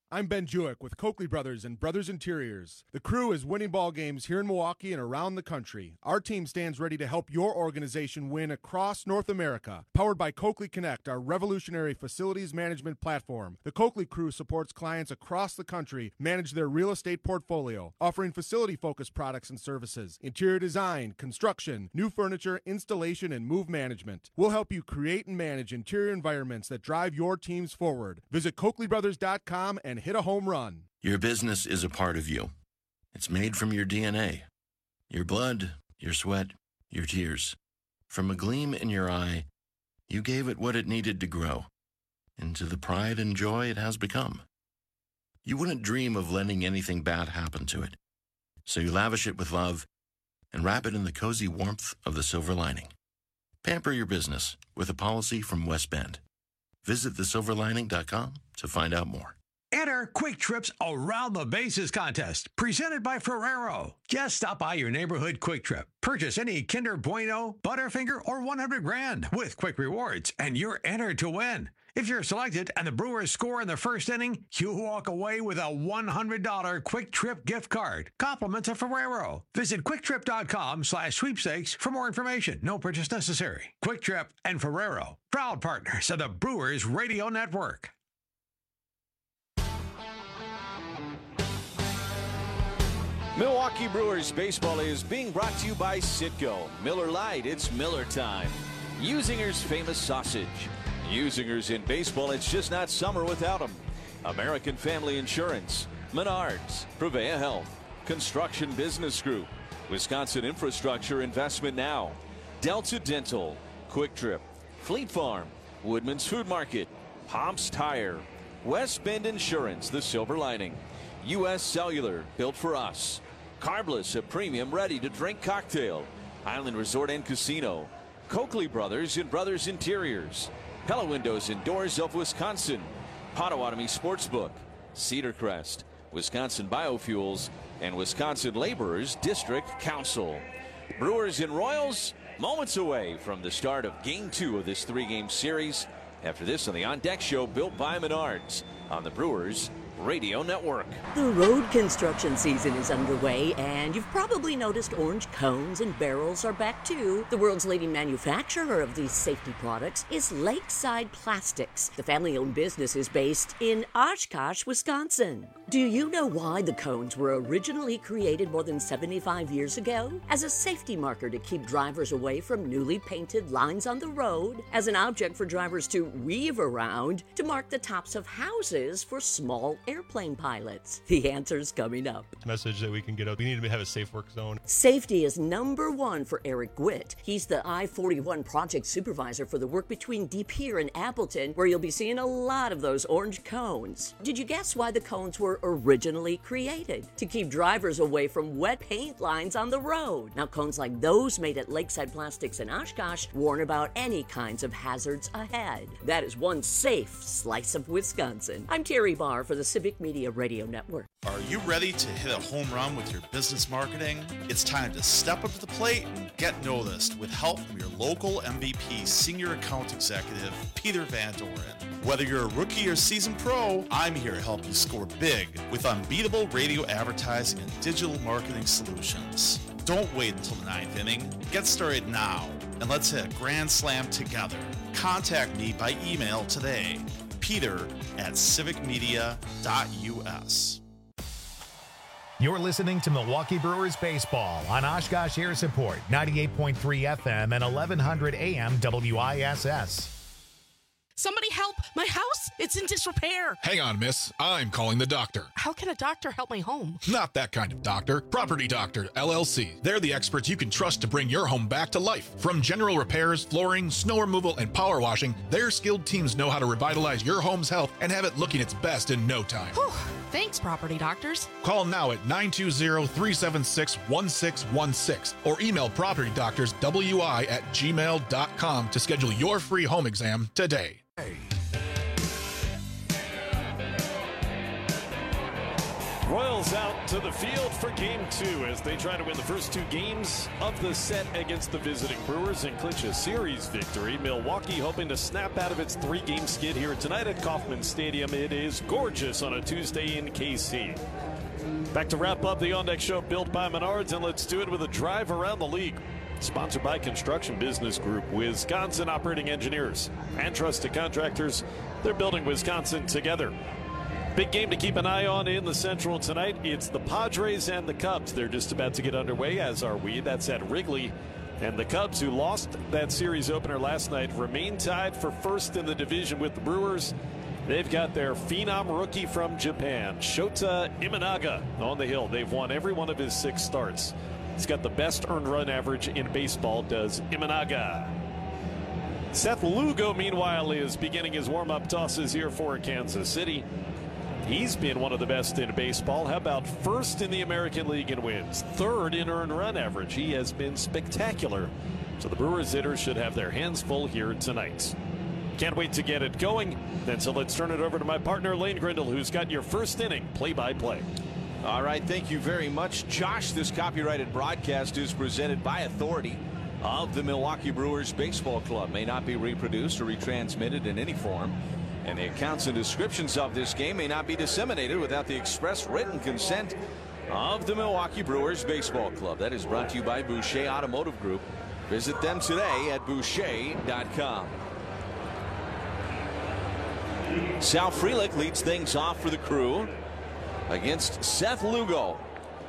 I'm Ben Jewick with Coakley Brothers and Brothers Interiors. The crew is winning ball games here in Milwaukee and around the country. Our team stands ready to help your organization win across North America. Powered by Coakley Connect, our revolutionary facilities management platform, the Coakley crew supports clients across the country manage their real estate portfolio, offering facility-focused products and services, interior design, construction, new furniture, installation, and move management. We'll help you create and manage interior environments that drive your teams forward. Visit Coakley Brothers dot com and hit a home run. Your business is a part of you. It's made from your D N A, your blood, your sweat, your tears. From a gleam in your eye, you gave it what it needed to grow into the pride and joy it has become. You wouldn't dream of letting anything bad happen to it, so you lavish it with love and wrap it in the cozy warmth of the silver lining. Pamper your business with a policy from West Bend. Visit the silver lining dot com to find out more. Enter Quick Trip's Around the Bases contest, presented by Ferrero. Just stop by your neighborhood Quick Trip. Purchase any Kinder Bueno, Butterfinger, or one hundred grand with Quick Rewards, and you're entered to win. If you're selected and the Brewers score in the first inning, you walk away with a one hundred dollars Quick Trip gift card. Compliments of Ferrero. Visit quicktrip.com slash sweepstakes for more information. No purchase necessary. Quick Trip and Ferrero, proud partners of the Brewers Radio Network. Milwaukee Brewers baseball is being brought to you by Citgo. Miller Lite, it's Miller time. Usinger's famous sausage. Usinger's in baseball, it's just not summer without them. American Family Insurance, Menards, Prevea Health, Construction Business Group, Wisconsin Infrastructure Investment Now, Delta Dental, Quick Trip, Fleet Farm, Woodman's Food Market, Pomps Tire, West Bend Insurance, The Silver Lining, U S Cellular, built for us. Carbless, a premium ready-to-drink cocktail. Island Resort and Casino. Coakley Brothers and Brothers Interiors. Pella Windows and Doors of Wisconsin. Potawatomi Sportsbook. Cedar Crest. Wisconsin Biofuels. And Wisconsin Laborers District Council. Brewers and Royals, moments away from the start of Game two of this three-game series. After this on the On Deck Show, built by Menards on the Brewers Radio Network. The road construction season is underway, and you've probably noticed orange cones and barrels are back too. The world's leading manufacturer of these safety products is Lakeside Plastics. The family-owned business is based in Oshkosh, Wisconsin. Do you know why the cones were originally created more than seventy-five years ago? As a safety marker to keep drivers away from newly painted lines on the road, as an object for drivers to weave around, to mark the tops of houses for small airplane pilots. The answer's coming up. Message that we can get out. We need to have a safe work zone. Safety is number one for Eric Gwitt. He's the I forty-one project supervisor for the work between De Pere and Appleton, where you'll be seeing a lot of those orange cones. Did you guess why the cones were originally created? To keep drivers away from wet paint lines on the road. Now, cones like those made at Lakeside Plastics in Oshkosh warn about any kinds of hazards ahead. That is one safe slice of Wisconsin. I'm Terry Barr for the Civic Media Radio Network. Are you ready to hit a home run with your business marketing? It's time to step up to the plate and get noticed with help from your local M V P Senior Account Executive, Peter Van Doren. Whether you're a rookie or seasoned pro, I'm here to help you score big with unbeatable radio advertising and digital marketing solutions. Don't wait until the ninth inning. Get started now, and let's hit a grand slam together. Contact me by email today, Peter at civic media dot U S. You're listening to Milwaukee Brewers Baseball on Oshkosh Air Support, ninety-eight point three F M and eleven hundred A M W I S S. Somebody help! My house! It's in disrepair! Hang on, miss. I'm calling the doctor. How can a doctor help my home? Not that kind of doctor. Property Doctor, L L C. They're the experts you can trust to bring your home back to life. From general repairs, flooring, snow removal, and power washing, their skilled teams know how to revitalize your home's health and have it looking its best in no time. Whew. Thanks, Property Doctors. Call now at nine two zero, three seven six, one six one six or email property doctors w i at gmail dot com to schedule your free home exam today. Royals out to the field for game two as they try to win the first two games of the set against the visiting Brewers and clinch a series victory. Milwaukee hoping to snap out of its three-game skid here tonight at Kauffman Stadium. It is gorgeous on a Tuesday in K C. Back to wrap up the On Deck Show built by Menards, and let's do it with a drive around the league. Sponsored by Construction Business Group, Wisconsin operating engineers and trusted contractors. They're building Wisconsin together. Big game to keep an eye on in the Central tonight. It's the Padres and the Cubs. They're just about to get underway, as are we. That's at Wrigley. And the Cubs, who lost that series opener last night, remain tied for first in the division with the Brewers. They've got their phenom rookie from Japan, Shota Imanaga, on the hill. They've won every one of his six starts. He's got the best earned run average in baseball, does Imanaga. Seth Lugo, meanwhile, is beginning his warm-up tosses here for Kansas City. He's been one of the best in baseball. How about first in the American League in wins, third in earned run average? He has been spectacular. So the Brewers hitters should have their hands full here tonight. Can't wait to get it going. And so let's turn it over to my partner, Lane Grindle, who's got your first inning play-by-play. All right, thank you very much, Josh. This copyrighted broadcast is presented by authority of the Milwaukee Brewers Baseball Club. May not be reproduced or retransmitted in any form. And the accounts and descriptions of this game may not be disseminated without the express written consent of the Milwaukee Brewers Baseball Club. That is brought to you by Boucher Automotive Group. Visit them today at boucher dot com. Sal Frelick leads things off for the Crew against Seth Lugo.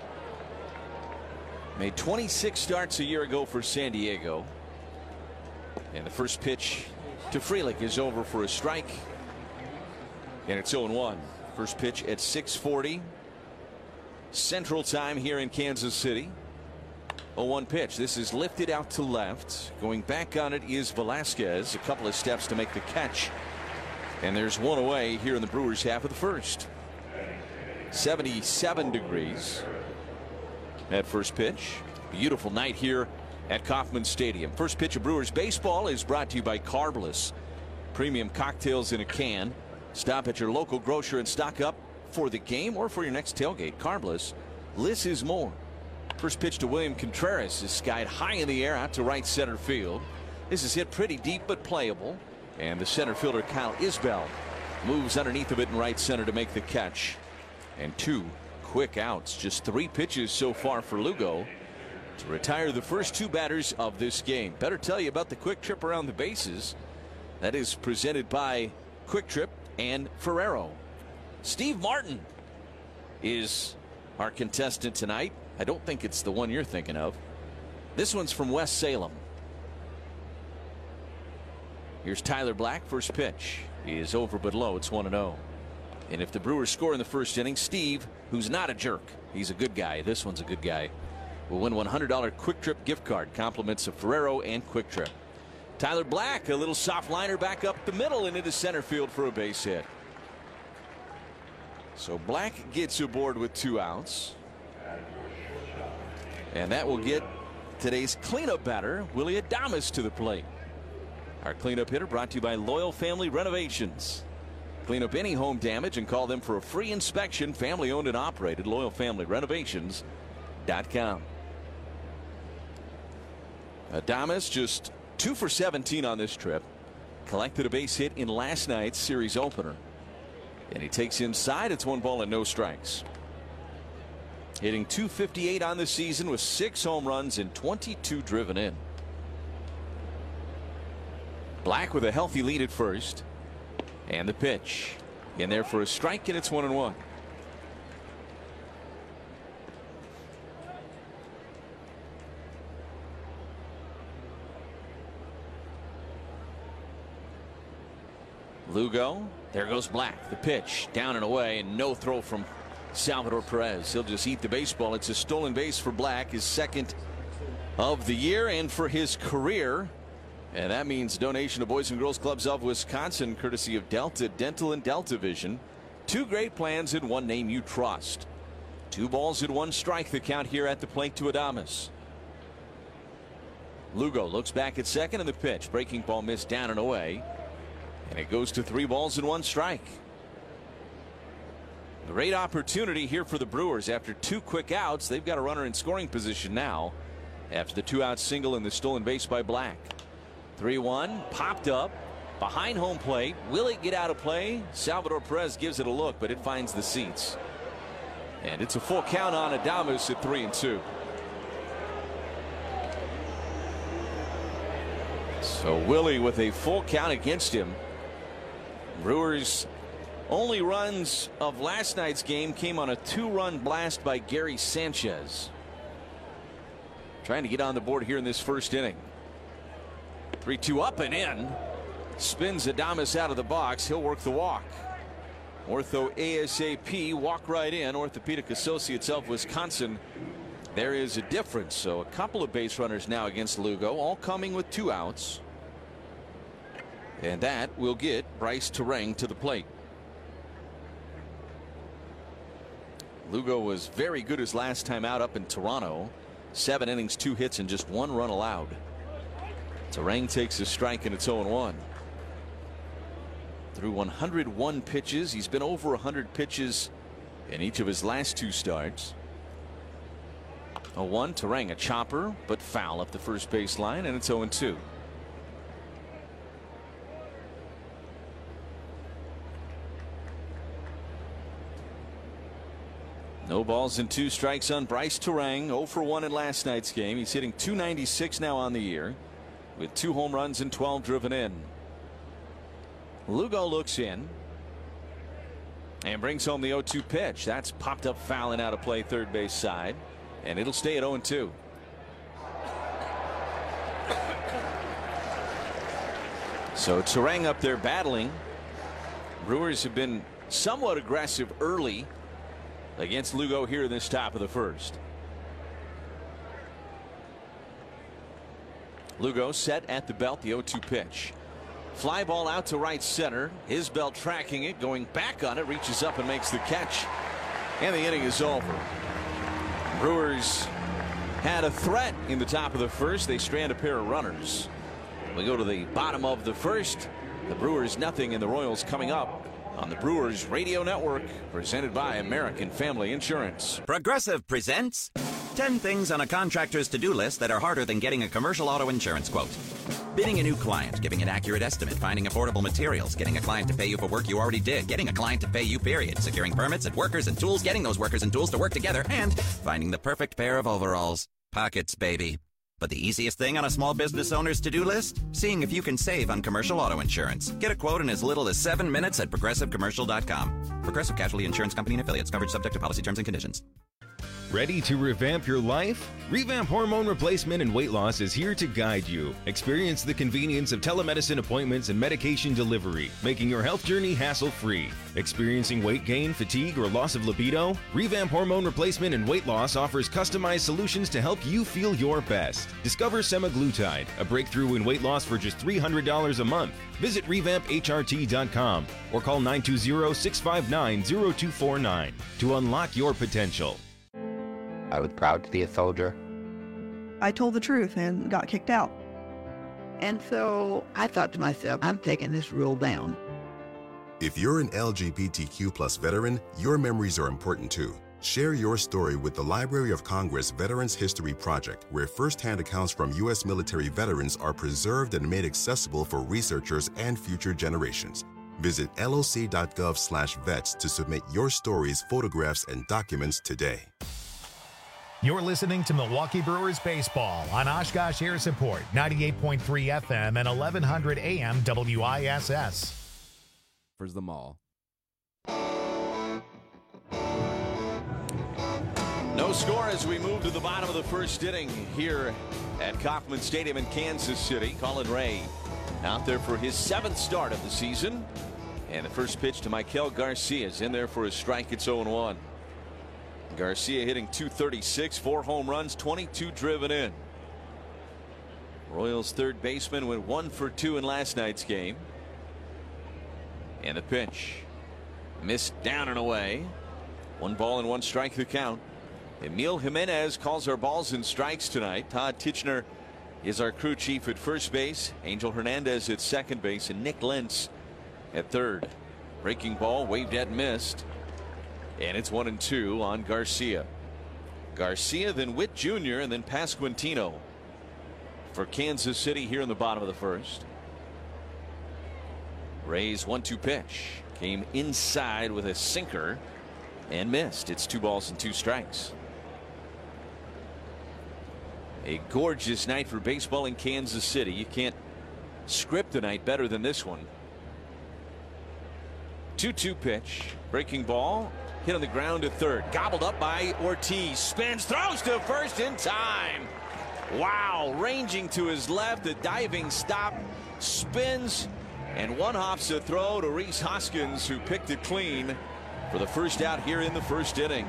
Made twenty-six starts a year ago for San Diego. And the first pitch to Frelick is over for a strike. And it's oh one. First pitch at six forty Central Time here in Kansas City. oh one pitch. This is lifted out to left. Going back on it is Velasquez. A couple of steps to make the catch. And there's one away here in the Brewers half of the first. seventy-seven degrees at first pitch. Beautiful night here at Kauffman Stadium. First pitch of Brewers baseball is brought to you by Carbliss. Premium cocktails in a can. Stop at your local grocer and stock up for the game or for your next tailgate. Carbliss, less is more. First pitch to William Contreras is skied high in the air out to right center field. This is hit pretty deep but playable. And the center fielder Kyle Isbell moves underneath of it in right center to make the catch. And two quick outs. Just three pitches so far for Lugo to retire the first two batters of this game. Better tell you about the quick trip around the bases. That is presented by Quick Trip and Ferrero. Steve Martin is our contestant tonight. I don't think it's the one you're thinking of. This one's from West Salem. Here's Tyler Black. First pitch is over but low. It's one and oh. And if the Brewers score in the first inning, Steve, who's not a jerk, he's a good guy. This one's a good guy. Will win one hundred dollar Quick Trip gift card. Compliments of Ferrero and Quick Trip. Tyler Black, a little soft liner back up the middle and into center field for a base hit. So Black gets aboard with two outs. And that will get today's cleanup batter, Willy Adames, to the plate. Our cleanup hitter brought to you by Loyal Family Renovations. Clean up any home damage and call them for a free inspection. Family owned and operated. Loyal Family Renovations dot com. Adames just two for seventeen on this trip. Collected a base hit in last night's series opener. And he takes inside. It's one ball and no strikes. Hitting two fifty-eight on the season with six home runs and twenty-two driven in. Black with a healthy lead at first. And the pitch in there for a strike, and it's one and one. Lugo, there goes Black. The pitch down and away, and no throw from Salvador Perez. He'll just eat the baseball. It's a stolen base for Black, his second of the year and for his career. And that means donation to Boys and Girls Clubs of Wisconsin, courtesy of Delta Dental and Delta Vision. Two great plans in one name you trust. Two balls and one strike, the count here at the plate to Adames. Lugo looks back at second, and the pitch. Breaking ball missed down and away. And it goes to three balls and one strike. Great opportunity here for the Brewers. After two quick outs, they've got a runner in scoring position now after the two-out single and the stolen base by Black. three one, popped up behind home plate. Will it get out of play? Salvador Perez gives it a look, but it finds the seats. And it's a full count on Adames at three and two. So Willie with a full count against him. Brewers' only runs of last night's game came on a two-run blast by Gary Sanchez. Trying to get on the board here in this first inning. three two up and in. Spins Adames out of the box. He'll work the walk. Ortho ASAP, walk right in. Orthopedic Associates of Wisconsin. There is a difference. So a couple of base runners now against Lugo, all coming with two outs. And that will get Bryce Turang to the plate. Lugo was very good his last time out up in Toronto. Seven innings, two hits, and just one run allowed. Turang takes his strike, and it's oh one. Through one hundred one pitches, he's been over one hundred pitches in each of his last two starts. oh one, Turang, a chopper, but foul up the first baseline, and it's oh two. No balls and two strikes on Bryce Turang. oh for one in last night's game. He's hitting two ninety-six now on the year with two home runs and twelve driven in. Lugo looks in and brings home the oh two pitch. That's popped up foul and out of play third base side, and it'll stay at oh two. So Turang up there battling. Brewers have been somewhat aggressive early against Lugo here in this top of the first. Lugo set at the belt, the oh two pitch. Fly ball out to right center. His belt tracking it, going back on it, reaches up and makes the catch. And the inning is over. Brewers had a threat in the top of the first. They strand a pair of runners. We go to the bottom of the first. The Brewers nothing, and the Royals coming up on the Brewers Radio Network, presented by American Family Insurance. Progressive presents ten things on a contractor's to-do list that are harder than getting a commercial auto insurance quote. Bidding a new client, giving an accurate estimate, finding affordable materials, getting a client to pay you for work you already did, getting a client to pay you, period, securing permits and workers and tools, getting those workers and tools to work together, and finding the perfect pair of overalls. Pockets, baby. But the easiest thing on a small business owner's to-do list? Seeing if you can save on commercial auto insurance. Get a quote in as little as seven minutes at progressive commercial dot com. Progressive Casualty Insurance Company and Affiliates. Coverage subject to policy terms and conditions. Ready to revamp your life? Revamp Hormone Replacement and Weight Loss is here to guide you. Experience the convenience of telemedicine appointments and medication delivery, making your health journey hassle-free. Experiencing weight gain, fatigue, or loss of libido? Revamp Hormone Replacement and Weight Loss offers customized solutions to help you feel your best. Discover semaglutide, a breakthrough in weight loss for just three hundred dollars a month. Visit revamp H R T dot com or call nine two zero, six five nine, zero two four nine to unlock your potential. I was proud to be a soldier. I told the truth and got kicked out. And so I thought to myself, I'm taking this rule down. If you're an L G B T Q plus veteran, your memories are important too. Share your story with the Library of Congress Veterans History Project, where firsthand accounts from U S military veterans are preserved and made accessible for researchers and future generations. Visit L O C dot gov slash vets to submit your stories, photographs, and documents today. You're listening to Milwaukee Brewers Baseball on Oshkosh Air Support, ninety-eight point three F M and eleven hundred A M W I S S. For the mall. No score as we move to the bottom of the first inning here at Kauffman Stadium in Kansas City. Colin Ray out there for his seventh start of the season. And the first pitch to Michael Garcia is in there for his strike. It's oh one. Garcia hitting two thirty-six, four home runs, twenty-two driven in. Royals third baseman went one for two in last night's game. And the pitch missed down and away. One ball and one strike the count. Emil Jimenez calls our balls and strikes tonight. Todd Tichenor is our crew chief at first base. Angel Hernandez at second base, and Nick Lentz at third. Breaking ball waved at, missed. And it's one and two on Garcia. Garcia, then Witt Junior, and then Pasquantino for Kansas City here in the bottom of the first. Ray's one two pitch came inside with a sinker and missed. It's two balls and two strikes. A gorgeous night for baseball in Kansas City. You can't script a night better than this one. two two pitch, breaking ball, hit on the ground to third, gobbled up by Ortiz, spins, throws to first in time. Wow, ranging to his left, a diving stop, spins, and one hops a throw to Rhys Hoskins, who picked it clean for the first out here in the first inning.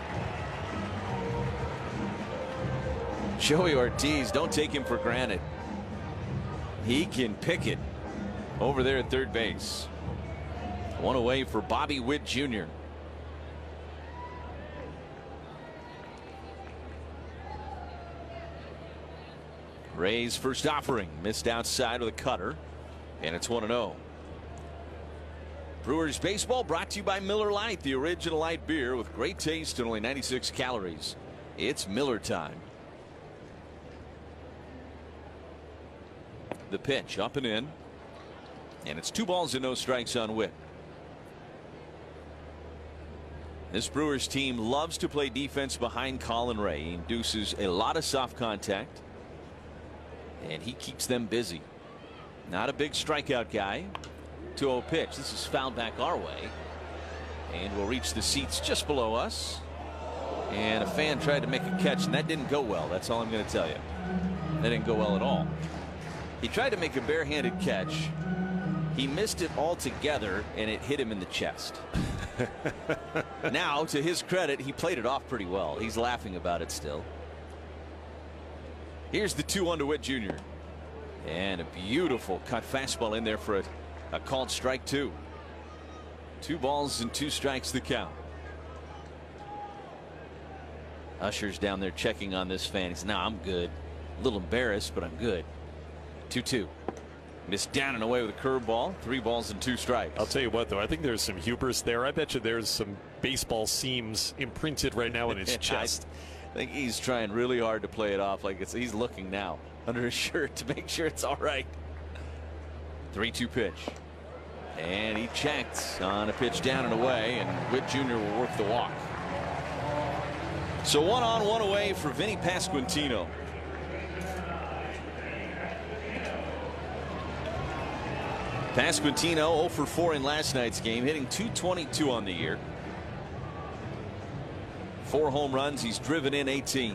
Joey Ortiz, don't take him for granted. He can pick it over there at third base. One away for Bobby Witt Junior Ray's first offering missed outside with a cutter, and it's one and oh. Brewers baseball brought to you by Miller Lite, the original light beer with great taste and only ninety-six calories. It's Miller time. The pitch up and in, and it's two balls and no strikes on Witt. This Brewers team loves to play defense behind Colin Ray. He induces a lot of soft contact, and he keeps them busy. Not a big strikeout guy. two oh pitch. This is fouled back our way, and will reach the seats just below us. And a fan tried to make a catch, and that didn't go well. That's all I'm going to tell you. That didn't go well at all. He tried to make a barehanded catch. He missed it altogether, and it hit him in the chest. Now, to his credit, he played it off pretty well. He's laughing about it still. Here's the two one to Witt Junior And a beautiful cut fastball in there for a, a called strike two. Two balls and two strikes the count. Usher's down there checking on this fan. He's, no, I'm good. A little embarrassed, but I'm good. two two. Missed down and away with a curveball. Three balls and two strikes. I'll tell you what, though, I think there's some hubris there. I bet you there's some baseball seams imprinted right now in his chest. I think he's trying really hard to play it off like it's he's looking now under his shirt to make sure it's all right. three two pitch. And he checked on a pitch down and away, and Witt Junior will work the walk. So one on, one away for Vinny Pasquantino. Pasquantino oh for four in last night's game, hitting two twenty-two on the year. Four home runs. He's driven in eighteen.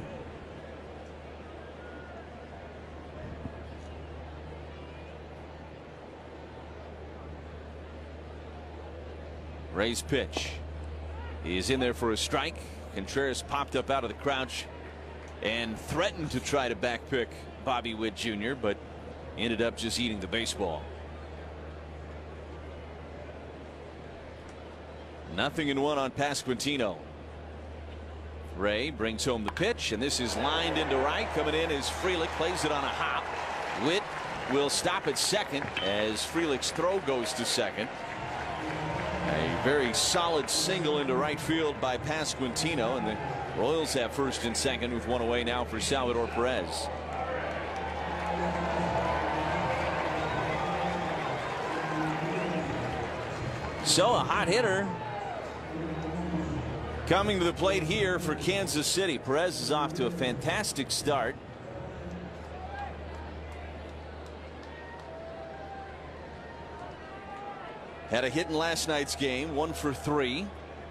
Ray's pitch. He's in there for a strike. Contreras popped up out of the crouch and threatened to try to backpick Bobby Witt Junior, but ended up just eating the baseball. Nothing in one on Pasquantino. Ray brings home the pitch, and this is lined into right. Coming in is Frelick, plays it on a hop. Witt will stop at second as Frelick's throw goes to second. A very solid single into right field by Pasquantino, and the Royals have first and second with one away now for Salvador Perez. So a hot hitter coming to the plate here for Kansas City. Perez is off to a fantastic start. Had a hit in last night's game, one for three.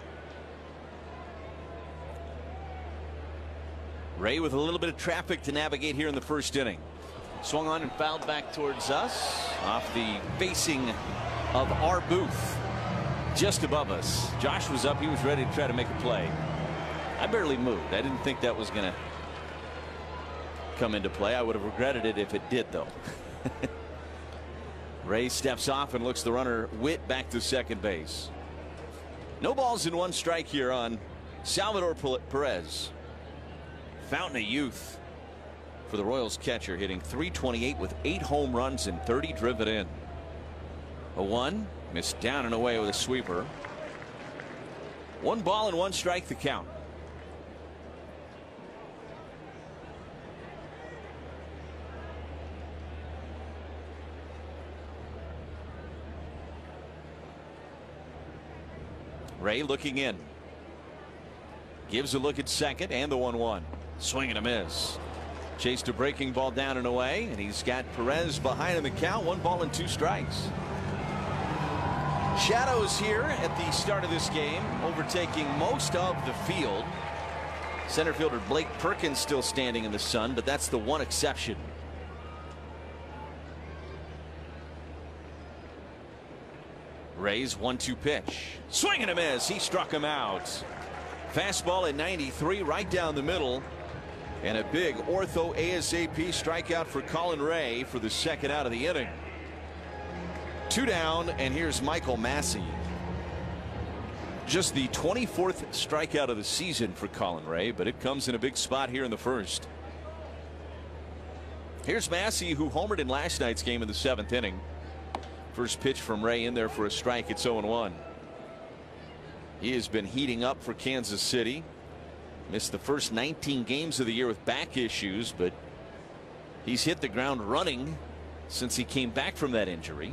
Ray with a little bit of traffic to navigate here in the first inning. Swung on and fouled back towards us off the facing of our booth. Just above us. Josh was up. He was ready to try to make a play. I barely moved. I didn't think that was going to come into play. I would have regretted it if it did, though. Ray steps off and looks the runner Witt back to second base. No balls in one strike here on Salvador Perez. Fountain of youth for the Royals catcher, hitting three twenty-eight with eight home runs and thirty driven in. A one. Missed down and away with a sweeper. One ball and one strike the count. Ray looking in. Gives a look at second and the one one. Swing and a miss. Chased a breaking ball down and away, and he's got Perez behind in the count. One ball and two strikes. Shadows here at the start of this game, overtaking most of the field. Center fielder Blake Perkins still standing in the sun, but that's the one exception. Rays one two pitch. Swing and a miss. He struck him out. Fastball at ninety-three, right down the middle. And a big ortho ASAP strikeout for Colin Ray for the second out of the inning. Two down, and here's Michael Massey. Just the twenty-fourth strikeout of the season for Colin Ray, but it comes in a big spot here in the first. Here's Massey, who homered in last night's game in the seventh inning. First pitch from Ray in there for a strike. It's oh and one. He has been heating up for Kansas City. Missed the first nineteen games of the year with back issues, but he's hit the ground running since he came back from that injury.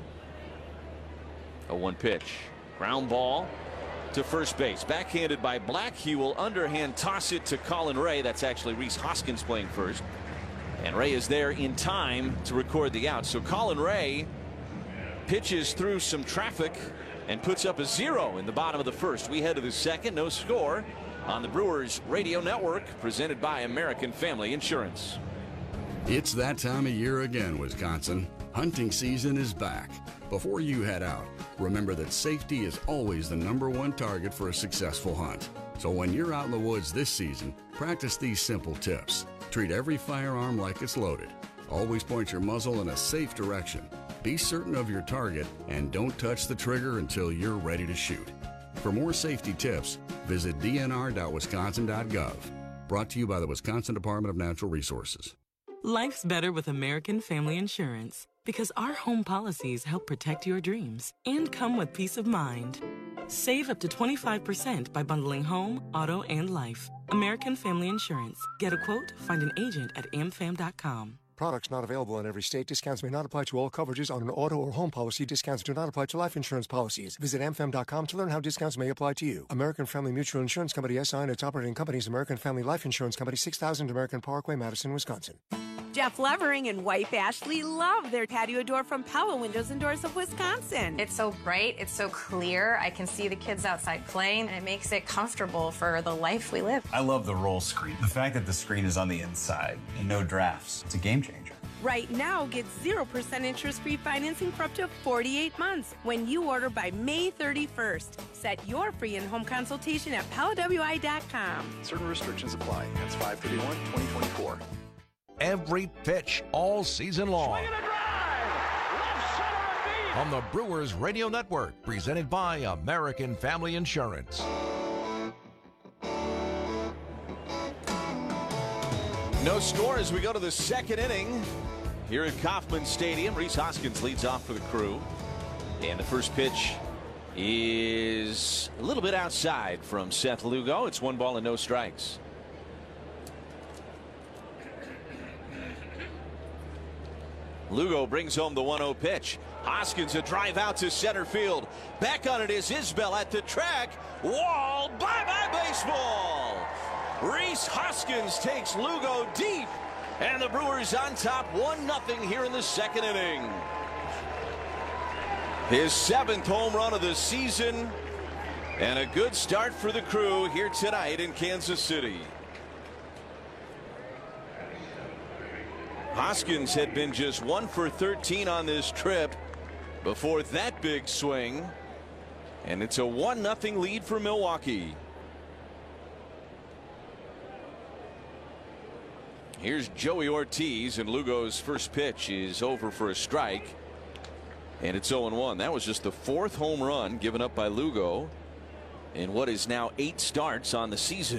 A one pitch. Ground ball to first base. Backhanded by Black. He will underhand toss it to Colin Ray. That's actually Rhys Hoskins playing first. And Ray is there in time to record the out. So Colin Ray pitches through some traffic and puts up a zero in the bottom of the first. We head to the second. No score on the Brewers Radio Network, presented by American Family Insurance. It's that time of year again, Wisconsin. Hunting season is back. Before you head out, remember that safety is always the number one target for a successful hunt. So when you're out in the woods this season, practice these simple tips. Treat every firearm like it's loaded. Always point your muzzle in a safe direction. Be certain of your target and don't touch the trigger until you're ready to shoot. For more safety tips, visit d n r dot wisconsin dot gov. Brought to you by the Wisconsin Department of Natural Resources. Life's better with American Family Insurance because our home policies help protect your dreams and come with peace of mind. Save up to twenty-five percent by bundling home, auto, and life. American Family Insurance. Get a quote, find an agent at a m fam dot com. Products not available in every state. Discounts may not apply to all coverages on an auto or home policy. Discounts do not apply to life insurance policies. Visit a m fam dot com to learn how discounts may apply to you. American Family Mutual Insurance Company S I and its operating companies, American Family Life Insurance Company, six thousand American Parkway, Madison, Wisconsin. Jeff Levering and wife Ashley love their patio door from Pella Windows and Doors of Wisconsin. It's so bright, it's so clear. I can see the kids outside playing, and it makes it comfortable for the life we live. I love the roll screen. The fact that the screen is on the inside and no drafts, it's a game changer. Right now, get zero percent interest-free financing for up to forty-eight months when you order by May thirty-first. Set your free in-home consultation at pella w i dot com. Certain restrictions apply. That's five thirty-one twenty twenty-four. Every pitch all season long. On the Brewers Radio Network, presented by American Family Insurance. No score as we go to the second inning here at Kauffman Stadium. Rhys Hoskins leads off for the Crew. And the first pitch is a little bit outside from Seth Lugo. It's one ball and no strikes. Lugo brings home the one oh pitch. Hoskins a drive out to center field. Back on it is Isbell at the track. Wall, bye-bye baseball. Rhys Hoskins takes Lugo deep, and the Brewers on top one nothing here in the second inning. His seventh home run of the season, and a good start for the Crew here tonight in Kansas City. Hoskins had been just one for thirteen on this trip before that big swing, and it's a one nothing lead for Milwaukee. Here's Joey Ortiz, and Lugo's first pitch is over for a strike, and it's oh and one. That was just the fourth home run given up by Lugo in what is now eight starts on the season.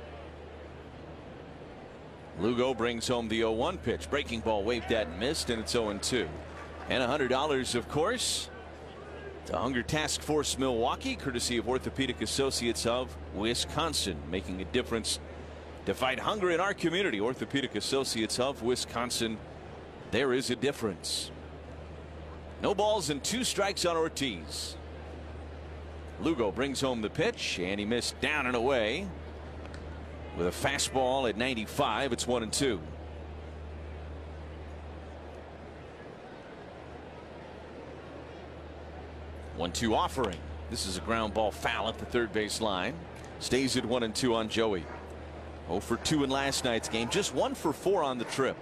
Lugo brings home the oh one pitch. Breaking ball waved at and missed, and it's oh and two. And one hundred dollars, of course, The Hunger Task Force Milwaukee, courtesy of Orthopedic Associates of Wisconsin, making a difference to fight hunger in our community. Orthopedic Associates of Wisconsin, there is a difference. No balls and two strikes on Ortiz. Lugo brings home the pitch, and he missed down and away with a fastball at ninety-five. It's one and two. one two offering. This is a ground ball foul at the third base line. Stays at one and two on Joey. oh for two in last night's game. Just one for four on the trip.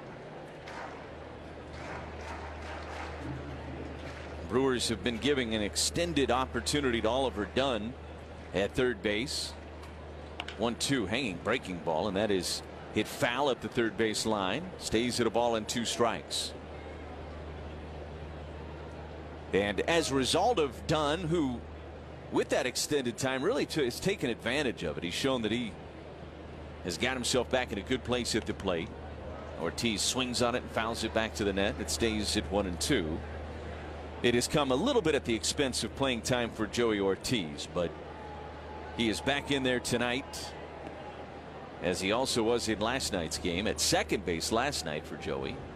Brewers have been giving an extended opportunity to Oliver Dunn at third base. one two hanging breaking ball, and that is hit foul at the third base line. Stays at a ball and two strikes. And as a result of Dunn, who with that extended time really has taken advantage of it. He's shown that he has got himself back in a good place at the plate. Ortiz swings on it and fouls it back to the net. It stays at one and two. It has come a little bit at the expense of playing time for Joey Ortiz, but he is back in there tonight, as he also was in last night's game at second base last night for Joey.